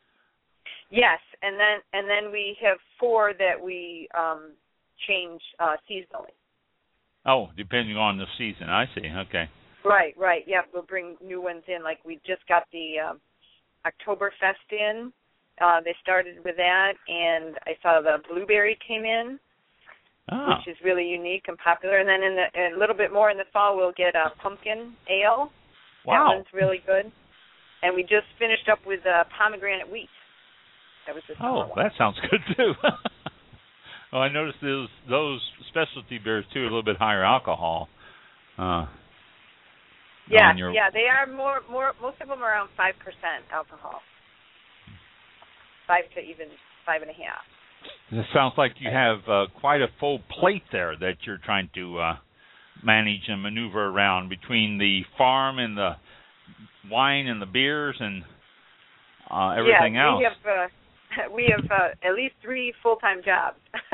Yes, and then and then we have four that we um, change uh, seasonally. Oh, depending on the season. I see. Okay. Right, right. Yeah, we'll bring new ones in. Like we just got the um, Oktoberfest in. Uh, they started with that, and I saw the blueberry came in, oh. which is really unique and popular. And then in the, a little bit more in the fall, we'll get a pumpkin ale. Wow. That one's really good. And we just finished up with uh, pomegranate wheat. That was the oh, one. That sounds good, too. Oh, I noticed those those specialty beers, too, a little bit higher alcohol. Uh, yeah, your... yeah, they are more, more, most of them are around five percent alcohol. Five to even five and a half. It sounds like you have uh, quite a full plate there that you're trying to uh, manage and maneuver around between the farm and the wine and the beers and uh, everything yeah, else. We have, uh, we have uh, at least three full-time jobs.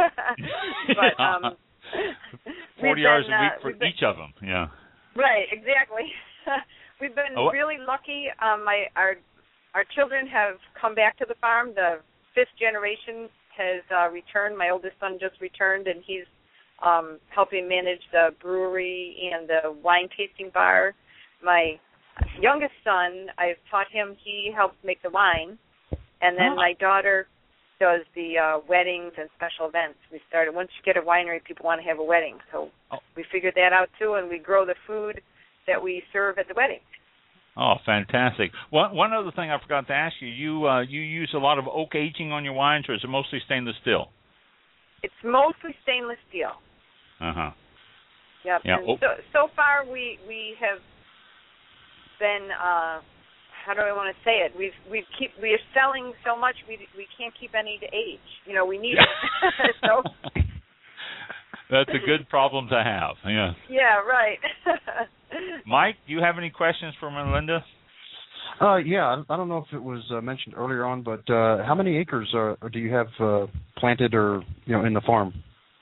but, um, forty been, hours a week uh, for been, each of them, yeah. Right, exactly. We've been oh. really lucky. Um, my our Our children have come back to the farm. The fifth generation has uh, returned. My oldest son just returned, and he's um, helping manage the brewery and the wine tasting bar. My youngest son, I've taught him, he helps make the wine. And then oh. my daughter does the uh, weddings and special events. We started, once you get a winery, people want to have a wedding. So oh. we figured that out, too, and we grow the food that we serve at the wedding. Oh, fantastic! One one other thing I forgot to ask you: you uh, you use a lot of oak aging on your wines, or is it mostly stainless steel? It's mostly stainless steel. Uh huh. Yep. Yeah. And so so far we we have been uh, how do I want to say it? We've we keep we are selling so much we we can't keep any to age. You know, we need it. so. That's a good problem to have. Yeah. Yeah. Right. Mike, do you have any questions for Melinda? Uh, yeah, I don't know if it was uh, mentioned earlier on, but uh, how many acres are, do you have uh, planted or you know in the farm?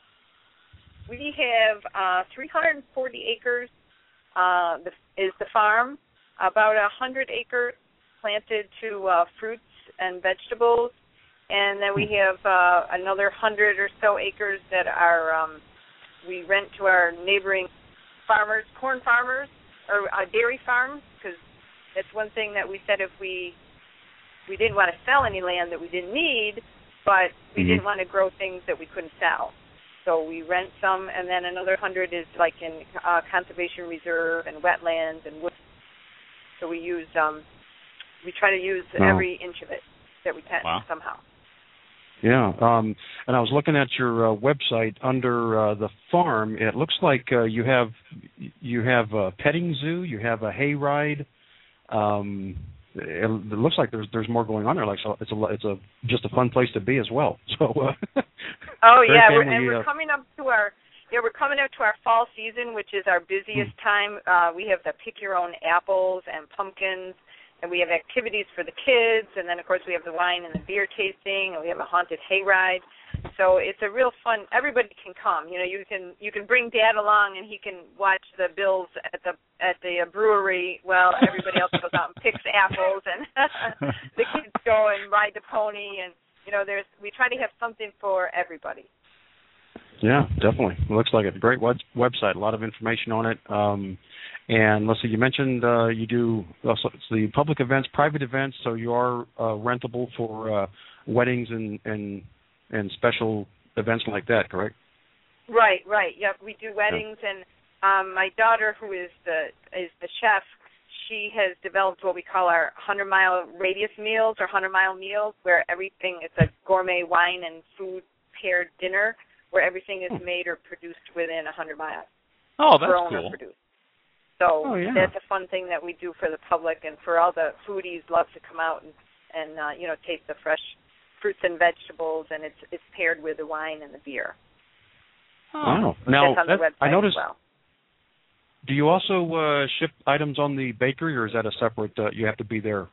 We have uh, three hundred forty acres. Uh, the, is the farm about a hundred acres planted to uh, fruits and vegetables, and then we have uh, another hundred or so acres that are um, we rent to our neighboring farmers, corn farmers, or uh, dairy farms, because that's one thing that we said if we we didn't want to sell any land that we didn't need, but we mm-hmm. didn't want to grow things that we couldn't sell. So we rent some, and then another hundred is like in uh, conservation reserve and wetlands and wood. So we use um, we try to use oh. every inch of it that we can wow. somehow. Yeah, um, and I was looking at your uh, website under uh, the farm. It looks like uh, you have you have a petting zoo, you have a hayride. Um, it, it looks like there's there's more going on there. Like so, it's a it's a just a fun place to be as well. So. Uh, oh yeah, family, we're, and we're uh, coming up to our yeah we're coming up to our fall season, which is our busiest hmm. time. Uh, we have the pick your own apples and pumpkins. And we have activities for the kids, and then, of course, we have the wine and the beer tasting, and we have a haunted hayride. So it's a real fun. Everybody can come. You know, you can you can bring Dad along, and he can watch the Bills at the at the brewery while everybody else goes out and picks apples, and the kids go and ride the pony. And you know, there's we try to have something for everybody. Yeah, definitely. It looks like a great web- website. A lot of information on it. Um, And let's see, you mentioned uh, you do uh, so it's the public events, private events, so you are uh, rentable for uh, weddings and, and and special events like that, correct? Right, right. Yep, we do weddings, yeah. and um, my daughter, who is the is the chef, she has developed what we call our hundred mile radius meals or hundred mile meals, where everything is a gourmet wine and food paired dinner, where everything is made or produced within a hundred miles. Oh, that's grown cool. Or produced. So oh, yeah. that's a fun thing that we do for the public, and for all the foodies love to come out and and uh, you know taste the fresh fruits and vegetables, and it's it's paired with the wine and the beer. Oh, now that's on the that, website I noticed. as well. Do you also uh, ship items on the bakery, or is that a separate? Uh, you have to be there.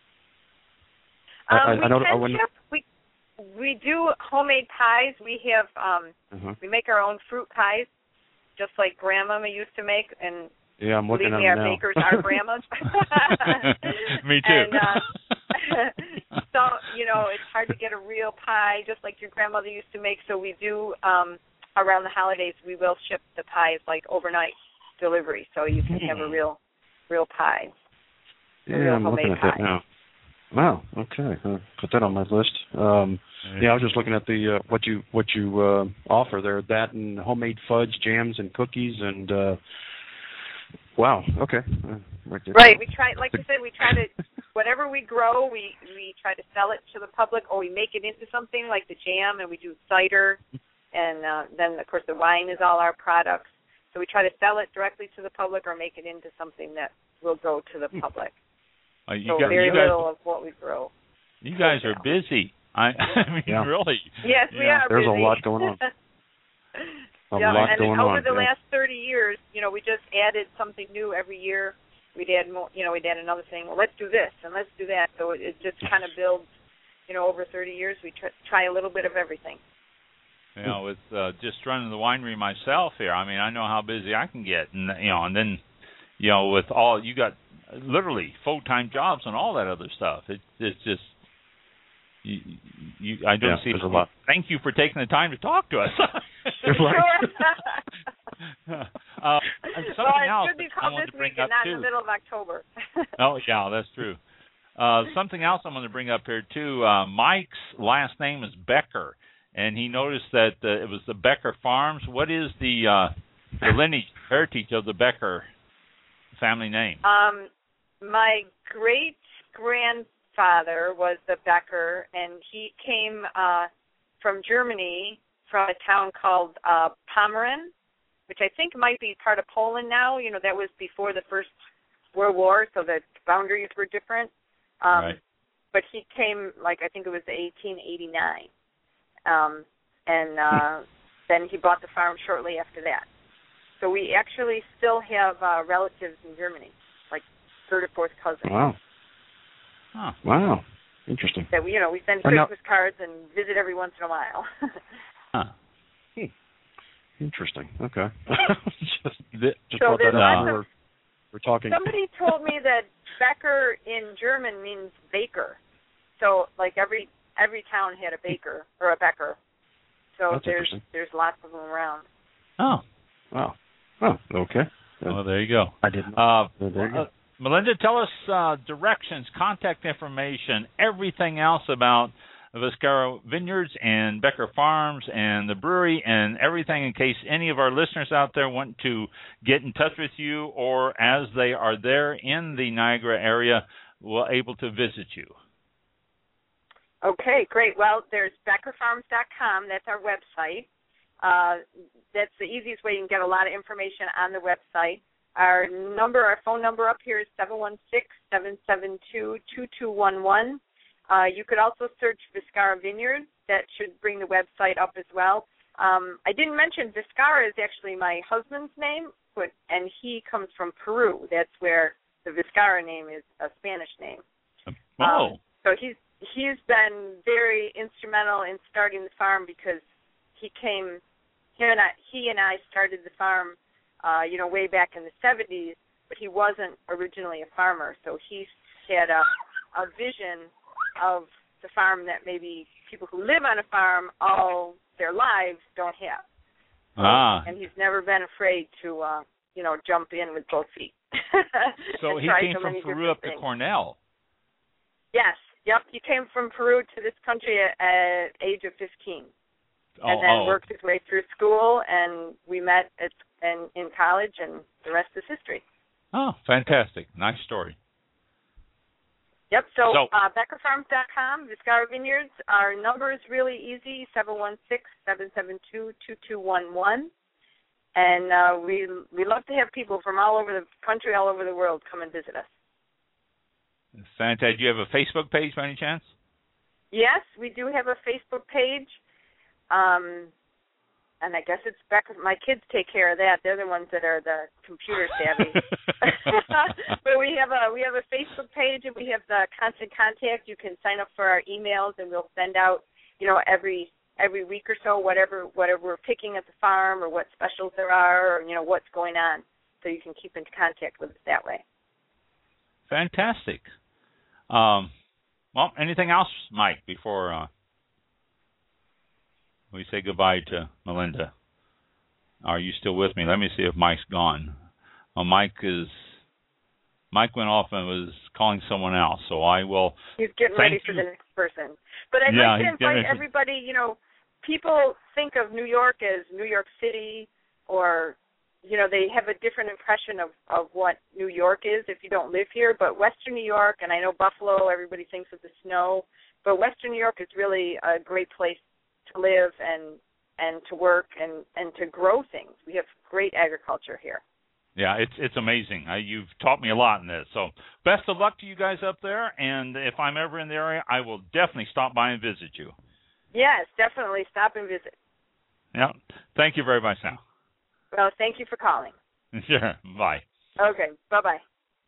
Um, I, we I know, can I wouldn't... ship. We we do homemade pies. We have um, uh-huh. we make our own fruit pies, just like Grandmama used to make, and yeah, I'm looking believe at me, our them now. bakers are grandmas. Me too. And, uh, so you know, it's hard to get a real pie, just like your grandmother used to make. So we do um, around the holidays. We will ship the pies like overnight delivery, so you can have a real, real pie. Yeah, real I'm looking at pie. that now. Wow. Okay, I'll put that on my list. Um, yeah, I was just looking at the uh, what you what you uh, offer there. That and homemade fudge, jams, and cookies, and uh, wow. Okay. Uh, right, right. We try, like I said, we try to whatever we grow, we we try to sell it to the public, or we make it into something like the jam, and we do cider, and uh, then of course the wine is all our products. So we try to sell it directly to the public, or make it into something that will go to the public. Uh, you so got, very you guys, little of what we grow. You guys are busy. I, I mean, yeah. really. Yes, we yeah. are There's busy. a lot going on. A yeah, lot and going over on. the yeah. last thirty years, you know, we just added something new every year. We'd add more, you know, we'd add another thing. Well, let's do this and let's do that. So it, it just kind of builds, you know, over thirty years. We try, try a little bit of everything. You know, with uh, just running the winery myself here, I mean, I know how busy I can get, and you know, and then, you know, with all you got, literally full-time jobs and all that other stuff. It, it's just, you, you, I don't yeah, see a lot. Thank you for taking the time to talk to us. uh, and something well, else it should be I called wanted this to bring week and up not too. in the middle of October. Oh yeah, that's true. Uh, something else I'm going to bring up here too. Uh, Mike's last name is Becker, and he noticed that uh, it was the Becker Farms. What is the uh, the lineage heritage of the Becker family name? Um, my great grandfather was the Becker, and he came uh, from Germany, from a town called uh, Pommern, which I think might be part of Poland now. You know, that was before the First World War, so the boundaries were different. Um, right. But he came, like, I think it was eighteen eighty-nine. Um, and uh, then he bought the farm shortly after that. So we actually still have uh, relatives in Germany, like third or fourth cousins. Wow. Huh. Wow. Interesting. That we, you know, we send Oh, now- Christmas cards and visit every once in a while. Huh. Hmm. Interesting. Okay. just The, just So brought there's that up lots when we of- were, we're talking. Somebody told me that Becker in German means baker. So, like, every every town had a baker or a Becker. So That's there's interesting. there's lots of them around. Oh. Wow. Oh, okay. Well, there you go. I didn't. Uh, There you go. uh, Melinda, tell us uh, directions, contact information, everything else about Viscara Vineyards and Becker Farms and the brewery and everything in case any of our listeners out there want to get in touch with you or as they are there in the Niagara area, will able to visit you. Okay, great. Well, there's becker farms dot com. That's our website. Uh, that's the easiest way you can get a lot of information on the website. Our number, our phone number up here is seven one six, seven seven two, two two one one. Uh, you could also search Viscara Vineyards. That should bring the website up as well. Um, I didn't mention Viscara is actually my husband's name, but and he comes from Peru. That's where the Viscara name is a Spanish name. Oh. Um, so he's he's been very instrumental in starting the farm because he came, he and I, he and I started the farm, uh, you know, way back in the seventies, but he wasn't originally a farmer. So he had a, a vision of the farm that maybe people who live on a farm all their lives don't have. So, Ah. And he's never been afraid to, uh, you know, jump in with both feet. So and he try came so from many Peru up different to things. Cornell. Yes. Yep. He came from Peru to this country at, at age of fifteen. Oh, and then oh. worked his way through school, and we met at in, in college, and the rest is history. Oh, fantastic. Nice story. Yep, so, so uh, Becker Farms dot com, Viscara Vineyards. Our number is really easy, seven one six, seven seven two, two two one one. And uh, we we love to have people from all over the country, all over the world come and visit us. Fantastic. Do you have a Facebook page by any chance? Yes, we do have a Facebook page. Um, and I guess it's Becker. My kids take care of that. They're the ones that are the computer savvy. But we have a we have a Facebook page, and we have the Constant Contact. You can sign up for our emails, and we'll send out, you know, every every week or so whatever whatever we're picking at the farm, or what specials there are, or you know what's going on, so you can keep in contact with us that way. Fantastic. Um, well, anything else, Mike, before uh, we say goodbye to Melinda? Are you still with me? Let me see if Mike's gone. Well, Mike is. Mike went off and was calling someone else, so I will. He's getting ready for you. the next person. But I'd yeah, like to invite getting... everybody. You know, people think of New York as New York City, or you know, they have a different impression of, of what New York is if you don't live here. But Western New York, and I know Buffalo, everybody thinks of the snow, but Western New York is really a great place to live and and to work and, and to grow things. We have great agriculture here. Yeah, it's it's amazing. Uh, you've taught me a lot in this. So best of luck to you guys up there. And if I'm ever in the area, I will definitely stop by and visit you. Yes, definitely stop and visit. Yeah. Thank you very much now. Well, thank you for calling. Sure. Bye. Okay. Bye-bye.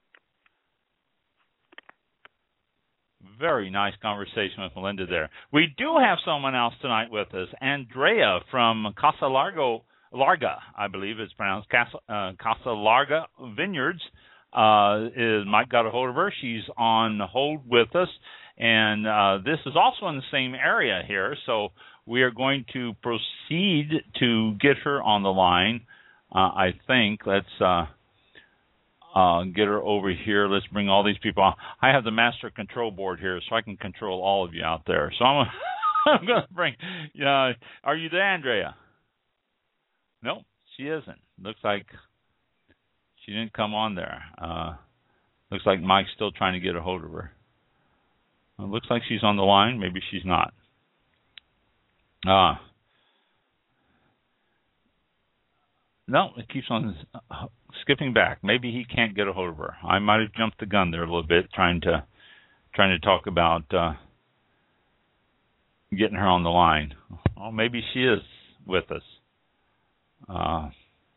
Very nice conversation with Melinda there. We do have someone else tonight with us, Andrea from Casa Largo, Larga, I believe it's pronounced, Casa, uh, Casa Larga Vineyards. Uh, is Mike got a hold of her. She's on hold with us, and uh, this is also in the same area here, so we are going to proceed to get her on the line, uh, I think. Let's uh, uh, get her over here. Let's bring all these people on. I have the master control board here, so I can control all of you out there. So I'm, I'm going to bring, uh, are you there, Andrea? No, she isn't. Looks like she didn't come on there. Uh, looks like Mike's still trying to get a hold of her. It looks like she's on the line. Maybe she's not. Ah. Uh, no, it keeps on uh, skipping back. Maybe he can't get a hold of her. I might have jumped the gun there a little bit, trying to trying to talk about uh, getting her on the line. Oh, maybe she is with us. Uh,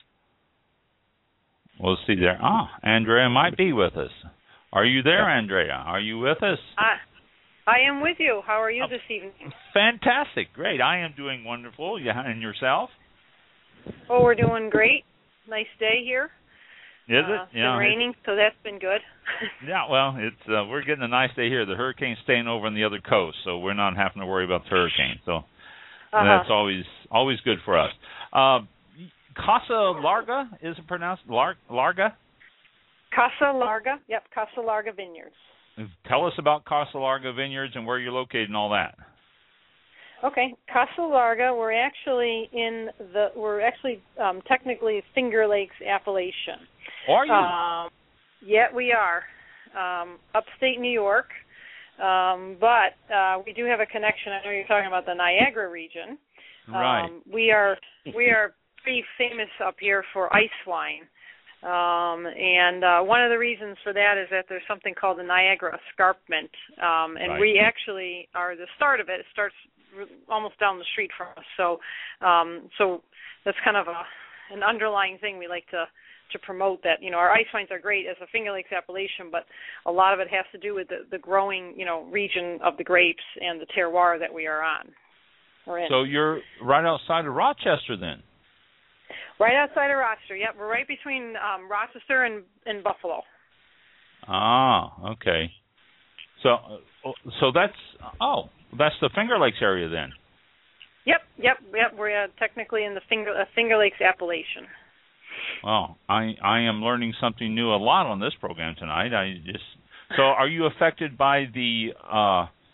we'll see there. Ah, Andrea might be with us. Are you there, Andrea? Are you with us? I, I am with you. How are you oh, this evening? Fantastic. Great. I am doing wonderful. Yeah, and yourself? Oh, we're doing great. Nice day here. Is uh, it? It's yeah, been raining, so that's been good. Yeah, well, it's uh, we're getting a nice day here. The hurricane's staying over on the other coast, so we're not having to worry about the hurricane. So uh-huh. That's always always good for us. Uh, Casa Larga, is it pronounced Lar- Larga? Casa Larga, yep, Casa Larga Vineyards. Tell us about Casa Larga Vineyards and where you're located and all that. Okay, Casa Larga, we're actually in the, we're actually um, technically Finger Lakes Appellation. Are you? Um, yeah, we are. Um, upstate New York. Um, but uh, we do have a connection. I know you're talking about the Niagara region. Right. Um, we are we are pretty famous up here for ice wine. Um, and uh, one of the reasons for that is that there's something called the Niagara Escarpment, um, and right. we actually are the start of it. It starts almost down the street from us. So, um, so that's kind of a an underlying thing we like to to promote. That you know our ice wines are great as a Finger Lakes appellation, but a lot of it has to do with the, the growing you know region of the grapes and the terroir that we are on. Or in. So you're right outside of Rochester, then. Right outside of Rochester, yep. We're right between um, Rochester and, and Buffalo. Ah, okay. So so that's, oh, that's the Finger Lakes area then. Yep, yep, yep. We're uh, technically in the Finger, uh, Finger Lakes appellation. Well, I, I am learning something new a lot on this program tonight. I just So are you affected by the uh,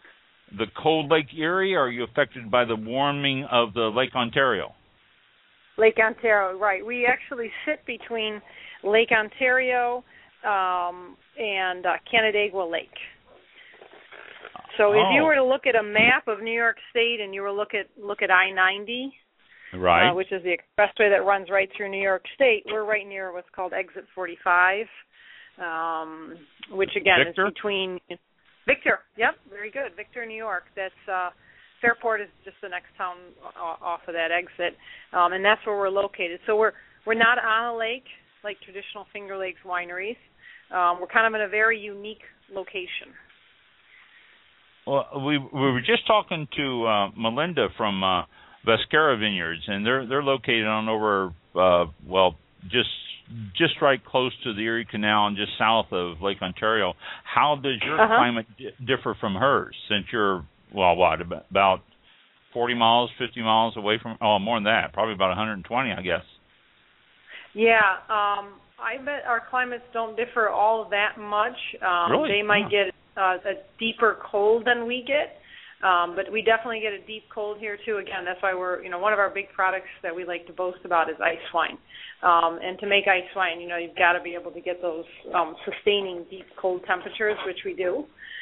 the cold Lake Erie, or are you affected by the warming of the Lake Ontario? Lake Ontario, right. We actually sit between Lake Ontario um, and uh, Canandaigua Lake. So if oh. you were to look at a map of New York State and you were to look at look at I ninety, right, uh, which is the expressway that runs right through New York State, we're right near what's called Exit forty-five, um, which again Victor? is between Victor. Yep, very good, Victor, New York. That's uh, Fairport is just the next town off of that exit, um, and that's where we're located. So we're we're not on a lake like traditional Finger Lakes wineries. Um, we're kind of in a very unique location. Well, we we were just talking to uh, Melinda from uh, Vascara Vineyards, and they're they're located on over uh, well just just right close to the Erie Canal and just south of Lake Ontario. How does your uh-huh. climate d- differ from hers? Since you're well, what about forty miles, fifty miles away from? Oh, more than that, probably about one hundred twenty, I guess. Yeah, um, I bet our climates don't differ all that much. Um, really? They might yeah. get Uh, a deeper cold than we get, um, but we definitely get a deep cold here too. Again, that's why we're, you know, one of our big products that we like to boast about is ice wine. Um, and to make ice wine, you know, you've got to be able to get those um, sustaining deep cold temperatures, which we do.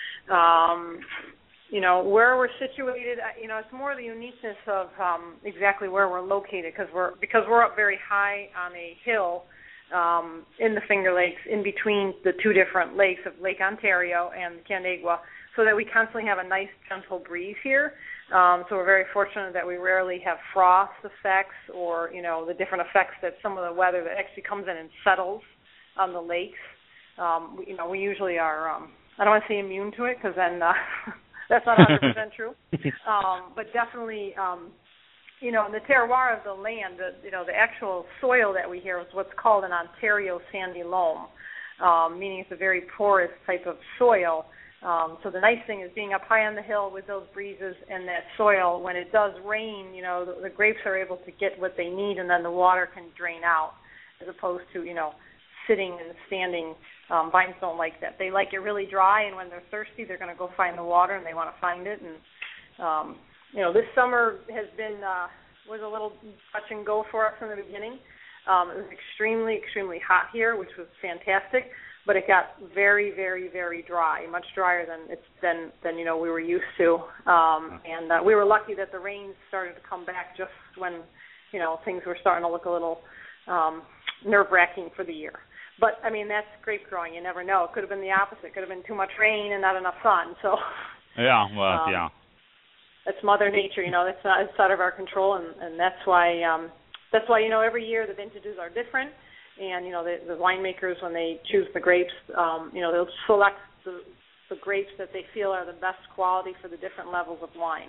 Um, you know, where we're situated, you know, it's more the uniqueness of um, exactly where we're located because we're because we're up very high on a hill. Um, in the Finger Lakes, in between the two different lakes of Lake Ontario and Canandaigua, so that we constantly have a nice, gentle breeze here. Um, so we're very fortunate that we rarely have frost effects or, you know, the different effects that some of the weather that actually comes in and settles on the lakes. Um, we, you know, we usually are, um, I don't want to say immune to it because then uh, that's not one hundred percent true, um, but definitely... Um, You know, the terroir of the land, the, you know, the actual soil that we hear is what's called an Ontario sandy loam, um, meaning it's a very porous type of soil. Um, so the nice thing is being up high on the hill with those breezes and that soil, when it does rain, you know, the, the grapes are able to get what they need and then the water can drain out as opposed to, you know, sitting and standing. Um, vines don't like that. They like it really dry, and when they're thirsty, they're going to go find the water and they want to find it. And, um You know, this summer has been uh, was a little touch and go for us in the beginning. Um, it was extremely, extremely hot here, which was fantastic, but it got very, very, very dry, much drier than it's than than you know we were used to. Um, and uh, we were lucky that the rains started to come back just when you know things were starting to look a little um, nerve-wracking for the year. But I mean, that's grape growing. You never know. It could have been the opposite. It could have been too much rain and not enough sun. So yeah, well, um, yeah. That's Mother Nature, you know. That's not it's out of our control, and, and that's why um, that's why you know every year the vintages are different, and you know the, the winemakers when they choose the grapes, um, you know they'll select the, the grapes that they feel are the best quality for the different levels of wine.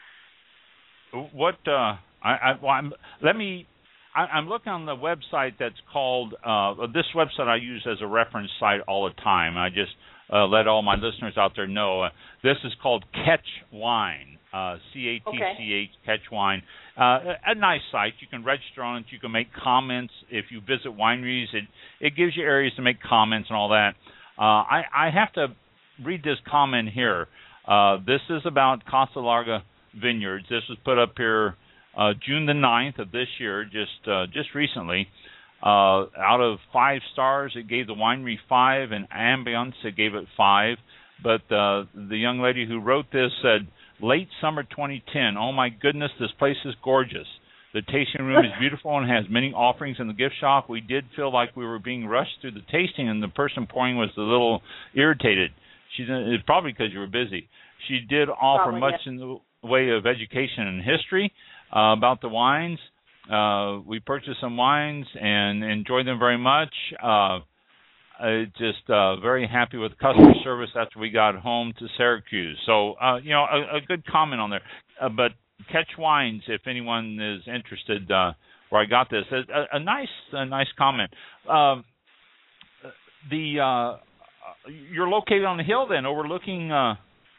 What uh, I, I well, I'm, let me. I, I'm looking on the website that's called uh, this website I use as a reference site all the time. I just uh, let all my listeners out there know uh, this is called Catch Wine. Uh, C A T C H, okay. Catch Wine. Uh, a, a nice site. You can register on it. You can make comments. If you visit wineries, it, it gives you areas to make comments and all that. Uh, I, I have to read this comment here. Uh, this is about Casa Larga Vineyards. This was put up here uh, June the ninth of this year, just uh, just recently. Uh, out of five stars, it gave the winery five, and ambience, it gave it five. But uh, the young lady who wrote this said, late summer twenty ten, oh my goodness, this place is gorgeous. The tasting room is beautiful and has many offerings in the gift shop. We did feel like we were being rushed through the tasting, and the person pouring was a little irritated. She, it's probably because you were busy. She did offer probably, much yeah. in the way of education and history uh, about the wines. Uh, we purchased some wines and enjoyed them very much. Uh, Uh, just uh, very happy with customer service after we got home to Syracuse. So, uh, you know, a, a good comment on there. Uh, but Catch Wines, if anyone is interested, uh, where I got this, a, a nice, a nice comment. Um, the uh, you're located on the hill, then, overlooking. Uh,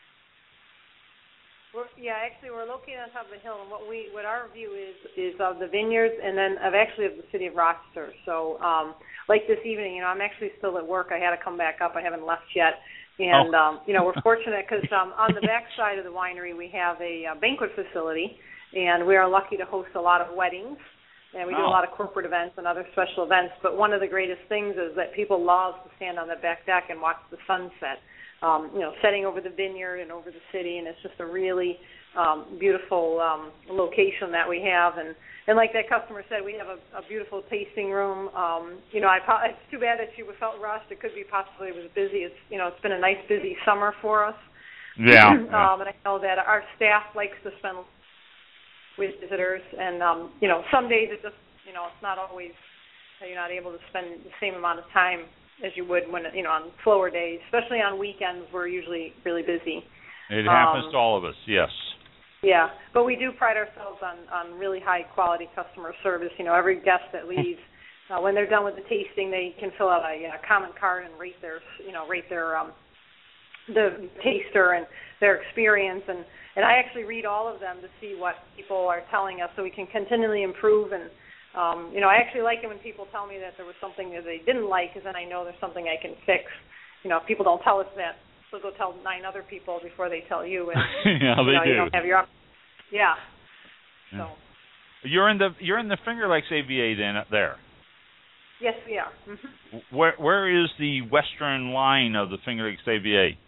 We're, yeah, actually, we're located on top of the hill, and what we, what our view is, is of the vineyards, and then of actually of the city of Rochester. So, um, like this evening, you know, I'm actually still at work. I had to come back up. I haven't left yet, And, oh. um, you know, we're fortunate because um, on the back side of the winery we have a, a banquet facility, and we are lucky to host a lot of weddings, and we do oh. a lot of corporate events and other special events. But one of the greatest things is that people love to stand on the back deck and watch the sunset, um, you know, setting over the vineyard and over the city, and it's just a really um, beautiful um, location that we have. And And like that customer said, we have a, a beautiful tasting room. Um, you know, I, it's too bad that she felt rushed. It could be possibly it was busy. It's you know, it's been a nice busy summer for us. Yeah. um, and I know that our staff likes to spend with visitors, and um, you know, some days it just you know, it's not always you're not able to spend the same amount of time as you would when you know on slower days, especially on weekends. We're usually really busy. It happens um, to all of us. Yes. Yeah, but we do pride ourselves on, on really high-quality customer service. You know, every guest that leaves, uh, when they're done with the tasting, they can fill out a, a comment card and rate their, you know, rate their um, the taster and their experience. And, and I actually read all of them to see what people are telling us so we can continually improve. And, um, you know, I actually like it when people tell me that there was something that they didn't like, because then I know there's something I can fix. You know, if people don't tell us that, so go tell nine other people before they tell you. And, yeah, they you know, do. You don't have your, yeah. yeah. So. You're in the you're in the Finger Lakes A V A then up there. Yes, we are. Mm-hmm. Where where is the western line of the Finger Lakes A V A?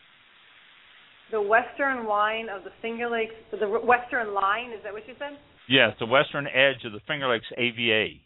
The western line of the Finger Lakes, the western line. Is that what you said? Yes, the western edge of the Finger Lakes A V A.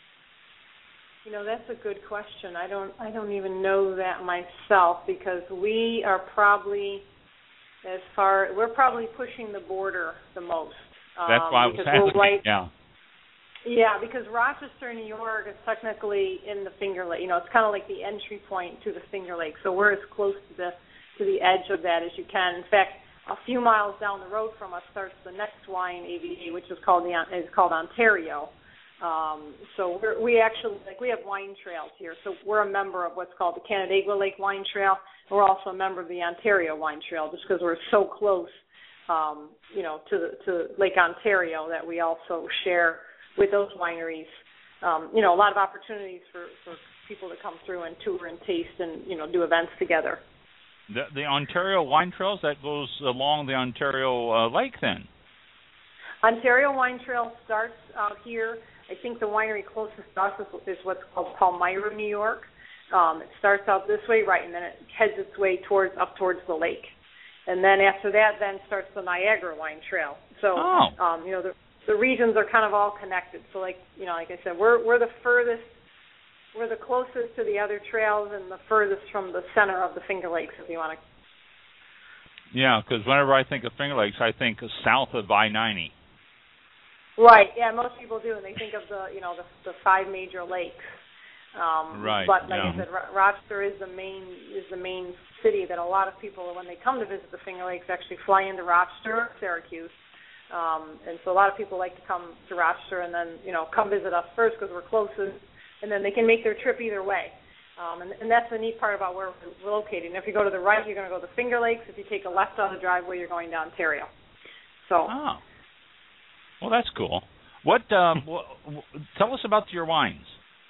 You know, that's a good question. I don't I don't even know that myself, because we are probably as far we're probably pushing the border the most. That's um, why I was asking. Right, yeah. Yeah, because Rochester, New York is technically in the Finger Lake. You know, it's kind of like the entry point to the Finger Lake. So we're as close to the to the edge of that as you can. In fact, a few miles down the road from us starts the next wine A V A, which is called the is called Ontario. Um, so we're, we actually, like, we have wine trails here. So we're a member of what's called the Canandaigua Lake Wine Trail. We're also a member of the Ontario Wine Trail, just because we're so close, um, you know, to the, to Lake Ontario, that we also share with those wineries. Um, you know, a lot of opportunities for, for people to come through and tour and taste and, you know, do events together. The, the Ontario Wine Trails, that goes along the Ontario uh, Lake then? Ontario Wine Trail starts out here. I think the winery closest to us is, is what's called Palmyra, New York. Um, it starts out this way, right, and then it heads its way towards up towards the lake. And then after that, then starts the Niagara Wine Trail. So, oh. um, you know, the, the regions are kind of all connected. So, like, you know, like I said, we're we're the furthest, we're the closest to the other trails and the furthest from the center of the Finger Lakes, if you want to. Yeah, because whenever I think of Finger Lakes, I think south of I ninety. Right. Yeah, most people do, and they think of the, you know, the, the five major lakes. Um, right. But like yeah. I said, Ro- Rochester is the main is the main city that a lot of people, when they come to visit the Finger Lakes, actually fly into Rochester, Syracuse, um, and so a lot of people like to come to Rochester and then, you know, come visit us first because we're closest, and then they can make their trip either way. Um, and, and that's the neat part about where we're located. And if you go to the right, you're going to go to the Finger Lakes. If you take a left on the driveway, you're going to Ontario. So. Oh. Well, that's cool. What? Um, w- w- tell us about your wines.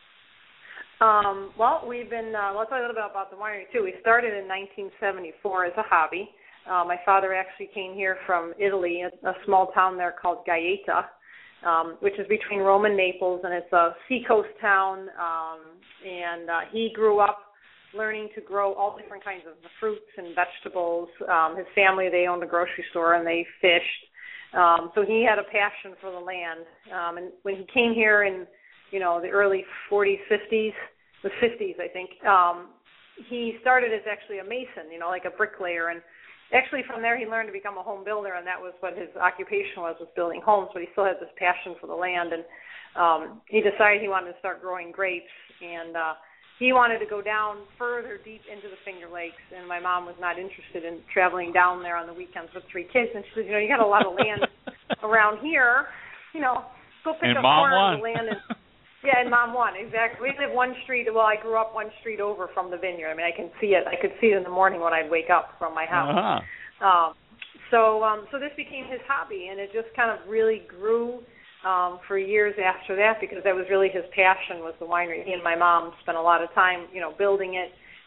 Um, well, we've been. Uh, well, I'll tell you a little bit about the winery too. We started in nineteen seventy-four as a hobby. Uh, my father actually came here from Italy, a, a small town there called Gaeta, um, which is between Rome and Naples, and it's a seacoast town. Um, and uh, he grew up learning to grow all different kinds of fruits and vegetables. Um, his family, they owned a grocery store and they fished. Um, so he had a passion for the land. Um, and when he came here in, you know, the early forties, fifties, the fifties, I think, um, he started as actually a mason, you know, like a bricklayer. And actually from there he learned to become a home builder, and that was what his occupation was, was building homes. But he still had this passion for the land. And um, he decided he wanted to start growing grapes. And uh, he wanted to go down further deep into the Finger Lakes, and my mom was not interested in traveling down there on the weekends with three kids. And she said, you know, you got a lot of land around here, you know, go pick and up Mom corner won. of the land. And, yeah, and Mom won, exactly. We live one street, well, I grew up one street over from the vineyard. I mean, I can see it. I could see it in the morning when I'd wake up from my house. Uh-huh. Um, so, um, so this became his hobby, and it just kind of really grew Um, for years after that, because that was really his passion, was the winery. He and my mom spent a lot of time, you know, building it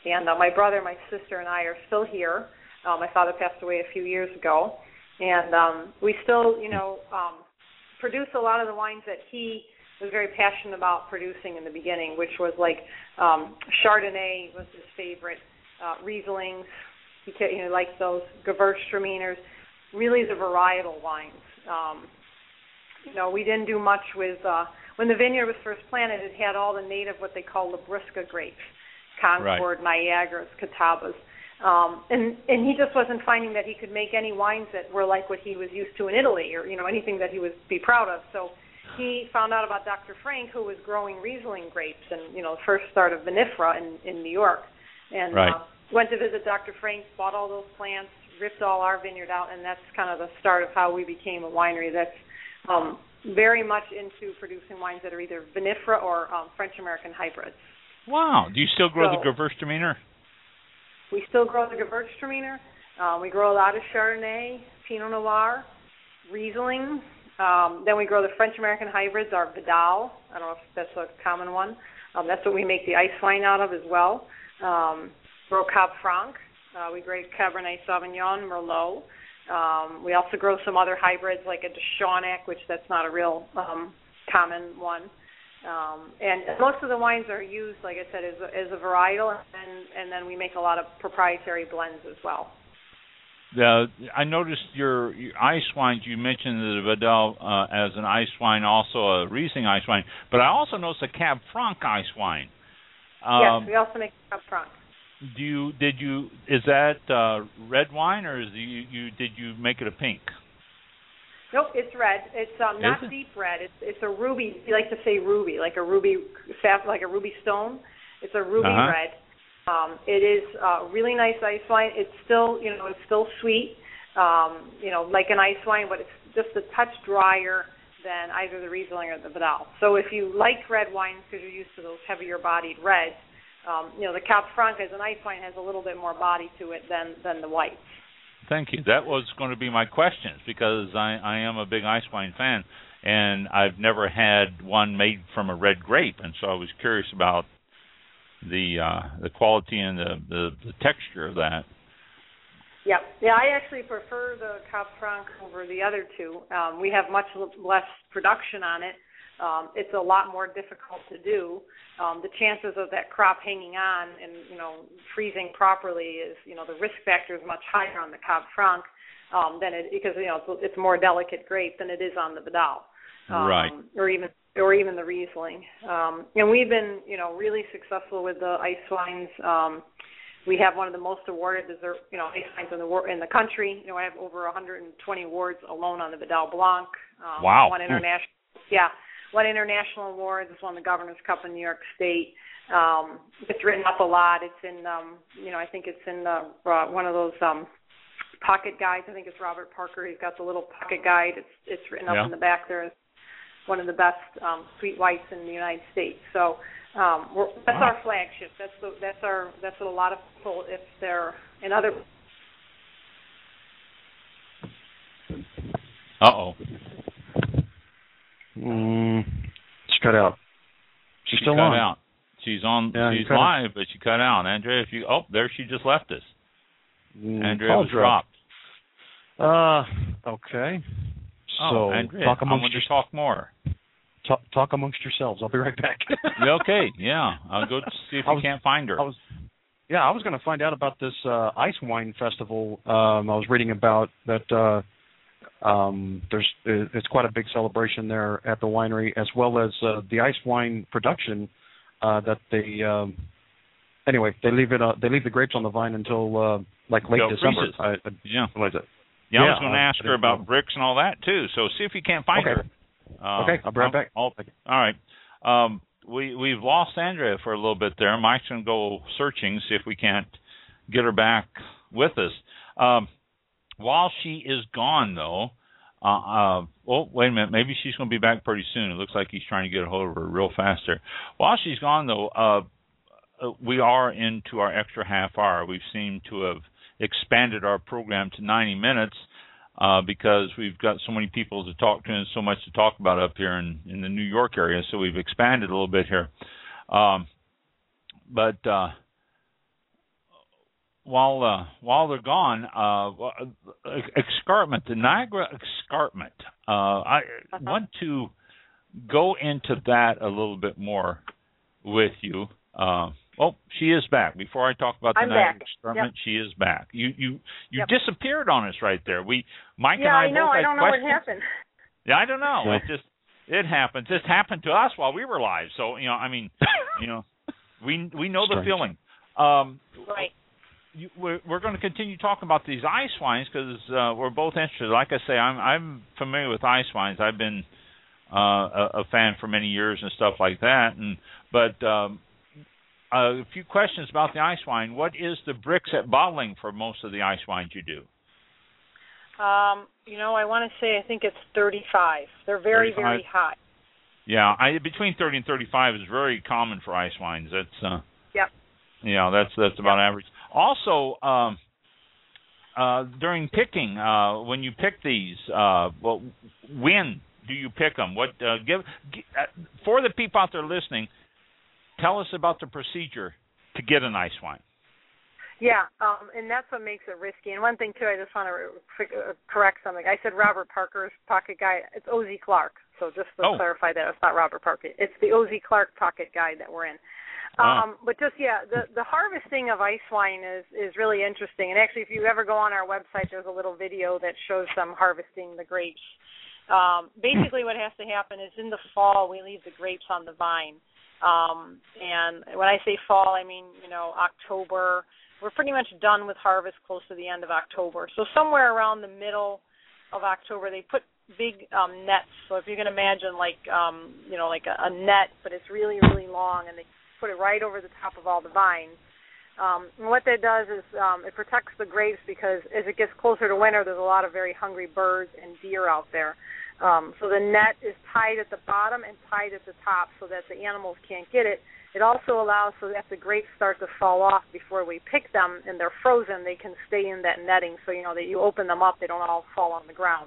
And uh, my brother, my sister, and I are still here. Uh, my father passed away a few years ago, and um, we still, you know, um, produce a lot of the wines that he was very passionate about producing in the beginning, which was like um, Chardonnay was his favorite, uh, Rieslings, he you know, liked those, Gewürztraminers, really the varietal wines. Um, you know, we didn't do much with, uh, when the vineyard was first planted, it had all the native, what they call Labrusca grapes, Concord, right. Niagaras, Catawbas. Um, and, and he just wasn't finding that he could make any wines that were like what he was used to in Italy or, you know, anything that he would be proud of. So he found out about Doctor Frank, who was growing Riesling grapes and, you know, the first start of vinifera in, in New York. And right. uh, went to visit Doctor Frank, bought all those plants, ripped all our vineyard out, and that's kind of the start of how we became a winery that's um, very much into producing wines that are either vinifera or um, French-American hybrids. Wow. Do you still grow so, the Gewürztraminer? We still grow the Gewürztraminer. Uh, we grow a lot of Chardonnay, Pinot Noir, Riesling. Um, then we grow the French-American hybrids, our Vidal. I don't know if that's a common one. Um, that's what we make the ice wine out of as well. Um, grow Cab Franc. Uh, we grow Cabernet Sauvignon, Merlot. Um, we also grow some other hybrids like a de Chaunac, which that's not a real um, common one. Um, and most of the wines are used, like I said, as a, as a varietal, and, and then we make a lot of proprietary blends as well. Uh, I noticed your, your ice wines, you mentioned the Vidal uh, as an ice wine, also a Riesling ice wine, but I also noticed a Cab Franc ice wine. Um, yes, we also make Cab Franc. Do you, did you, is that uh, red wine, or is the, you, you, did you make it a pink? Nope, it's red. It's um, not it? deep red. It's it's a ruby. You like to say ruby, like a ruby, like a ruby stone. It's a ruby uh-huh. red. Um, it is a really nice ice wine. It's still, you know, it's still sweet, um, you know, like an ice wine, but it's just a touch drier than either the Riesling or the Vidal. So if you like red wines because you're used to those heavier-bodied reds, um, you know, the Cab Franc as an ice wine has a little bit more body to it than than the whites. Thank you. That was going to be my questions because I, I am a big ice wine fan, and I've never had one made from a red grape, and so I was curious about the uh, the quality and the, the, the texture of that. Yeah, yeah. I actually prefer the Cab Franc over the other two. Um, we have much less production on it. Um, it's a lot more difficult to do. Um, the chances of that crop hanging on and, you know, freezing properly is, you know, the risk factor is much higher on the Cab Franc um, than it, because, you know, it's, it's a more delicate grape than it is on the Vidal. Um, right. Or even or even the Riesling. Um, and we've been, you know, really successful with the ice wines. Um, we have one of the most awarded dessert, you know, ice wines in the in the country. You know, I have over one hundred twenty awards alone on the Vidal Blanc. Um, wow. One international, yeah. One international award. It's won the Governor's Cup in New York State. Um, it's written up a lot. It's in, um, you know, I think it's in uh, uh, one of those um, pocket guides. I think it's Robert Parker. He's got the little pocket guide. It's it's written up yeah. in the back there as one of the best um, sweet whites in the United States. So um, we're, that's wow. our flagship. That's the, that's our that's what a lot of people, if they're in other. Uh oh. Mm, she cut out. She's she still cut on. Out. She's on. Yeah, she's live, out. But she cut out. Andrea, if you oh, there she just left us. Mm, Andrea was dropped. Uh, okay. Oh, so Andrea, talk amongst I want your, to talk more. Talk, talk amongst yourselves. I'll be right back. Okay. Yeah, I'll go see if I you was, can't find her. I was, yeah, I was going to find out about this uh, ice wine festival. Um, I was reading about that. Uh, Um, there's it's quite a big celebration there at the winery, as well as uh, the ice wine production. Uh, that they um, anyway they leave it uh, they leave the grapes on the vine until uh, like late Go December. I, I, yeah, what is it? Yeah, I yeah, was going to ask her about know. bricks and all that too. So see if you can't find okay. her. Uh, okay, I'll be right back. I'll, all right. Um, we we've lost Andrea for a little bit there. Mike's going to go searching, see if we can't get her back with us. Um, While she is gone, though, uh, uh, oh, wait a minute, maybe she's going to be back pretty soon. It looks like he's trying to get a hold of her real fast there. While she's gone, though, uh, we are into our extra half hour. We seem to have expanded our program to ninety minutes uh, because we've got so many people to talk to and so much to talk about up here in, in the New York area, so we've expanded a little bit here. Um, but... Uh, while uh, while they're gone, uh, escarpment, the Niagara escarpment. Uh, I uh-huh. want to go into that a little bit more with you. Uh, oh, she is back. Before I talk about the I'm Niagara back. escarpment, Yep. she is back. You you you yep. disappeared on us right there. We Mike yeah, and I, I know. both I had don't know questions. what happened. Yeah, I don't know. It just it happens. It happened to us while we were live. So you know, I mean, you know, we we know Strange. the feeling. Um, right. You, we're, we're going to continue talking about these ice wines because uh, we're both interested. Like I say, I'm I'm familiar with ice wines. I've been uh, a, a fan for many years and stuff like that. And but um, a few questions about the ice wine. What is the bricks at bottling for most of the ice wines you do? Um, you know, I want to say I think it's thirty-five. They're very thirty-five? Very high. Yeah, I, between thirty and thirty-five is very common for ice wines. That's uh, yep. Yeah, that's that's about yep. average. Also, um, uh, during picking, uh, when you pick these, uh, well, when do you pick them? What uh, give, give uh, for the people out there listening? Tell us about the procedure to get an ice wine. Yeah, um, and that's what makes it risky. And one thing too, I just want to uh, correct something. I said Robert Parker's Pocket Guide. It's O Z Clark. So just to oh. clarify that, it's not Robert Parker. It's the O Z Clark Pocket Guide that we're in. Um, but just, yeah, the, the harvesting of ice wine is, is really interesting. And actually, if you ever go on our website, there's a little video that shows them harvesting the grapes. Um, basically, what has to happen is in the fall, we leave the grapes on the vine. Um, and when I say fall, I mean, you know, October. We're pretty much done with harvest close to the end of October. So somewhere around the middle of October, they put big um, nets. So if you can imagine, like, um, you know, like a, a net, but it's really, really long, and they put it right over the top of all the vines. Um, and what that does is um, it protects the grapes because as it gets closer to winter, there's a lot of very hungry birds and deer out there. Um, so the net is tied at the bottom and tied at the top so that the animals can't get it. It also allows so that if the grapes start to fall off before we pick them and they're frozen, they can stay in that netting. So, you know, that you open them up, they don't all fall on the ground.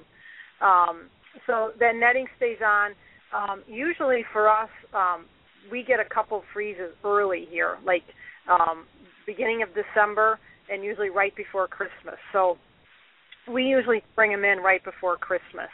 Um, so that netting stays on. Um, usually for us, um, we get a couple freezes early here, like um, beginning of December and usually right before Christmas. So we usually bring them in right before Christmas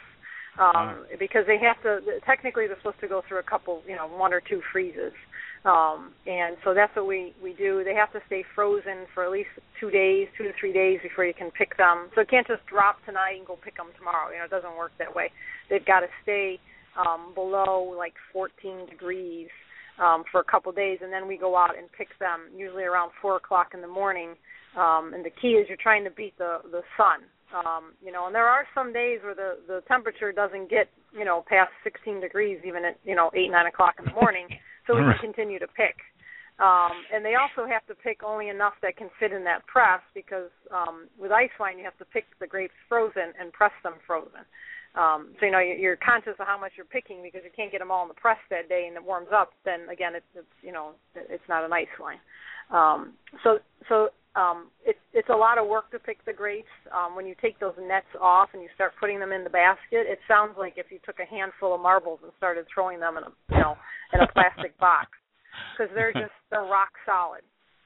um, wow. because they have to, technically they're supposed to go through a couple, you know, one or two freezes. Um, and so that's what we, we do. They have to stay frozen for at least two days, two to three days before you can pick them. So it can't just drop tonight and go pick them tomorrow. You know, it doesn't work that way. They've got to stay um, below like fourteen degrees um, for a couple days, and then we go out and pick them usually around four o'clock in the morning. Um, and the key is you're trying to beat the, the sun. Um, you know, and there are some days where the, the temperature doesn't get, you know, past sixteen degrees even at, you know, eight, nine o'clock in the morning. So we can continue to pick. Um, and they also have to pick only enough that can fit in that press because um, with ice wine you have to pick the grapes frozen and press them frozen. Um, so, you know, you're conscious of how much you're picking because you can't get them all in the press that day and it warms up. Then, again, it's, it's you know, it's not an ice wine. Um, so so um, it, it's a lot of work to pick the grapes. Um, when you take those nets off and you start putting them in the basket, it sounds like if you took a handful of marbles and started throwing them in a, you know, in a plastic box because they're just, they're rock solid.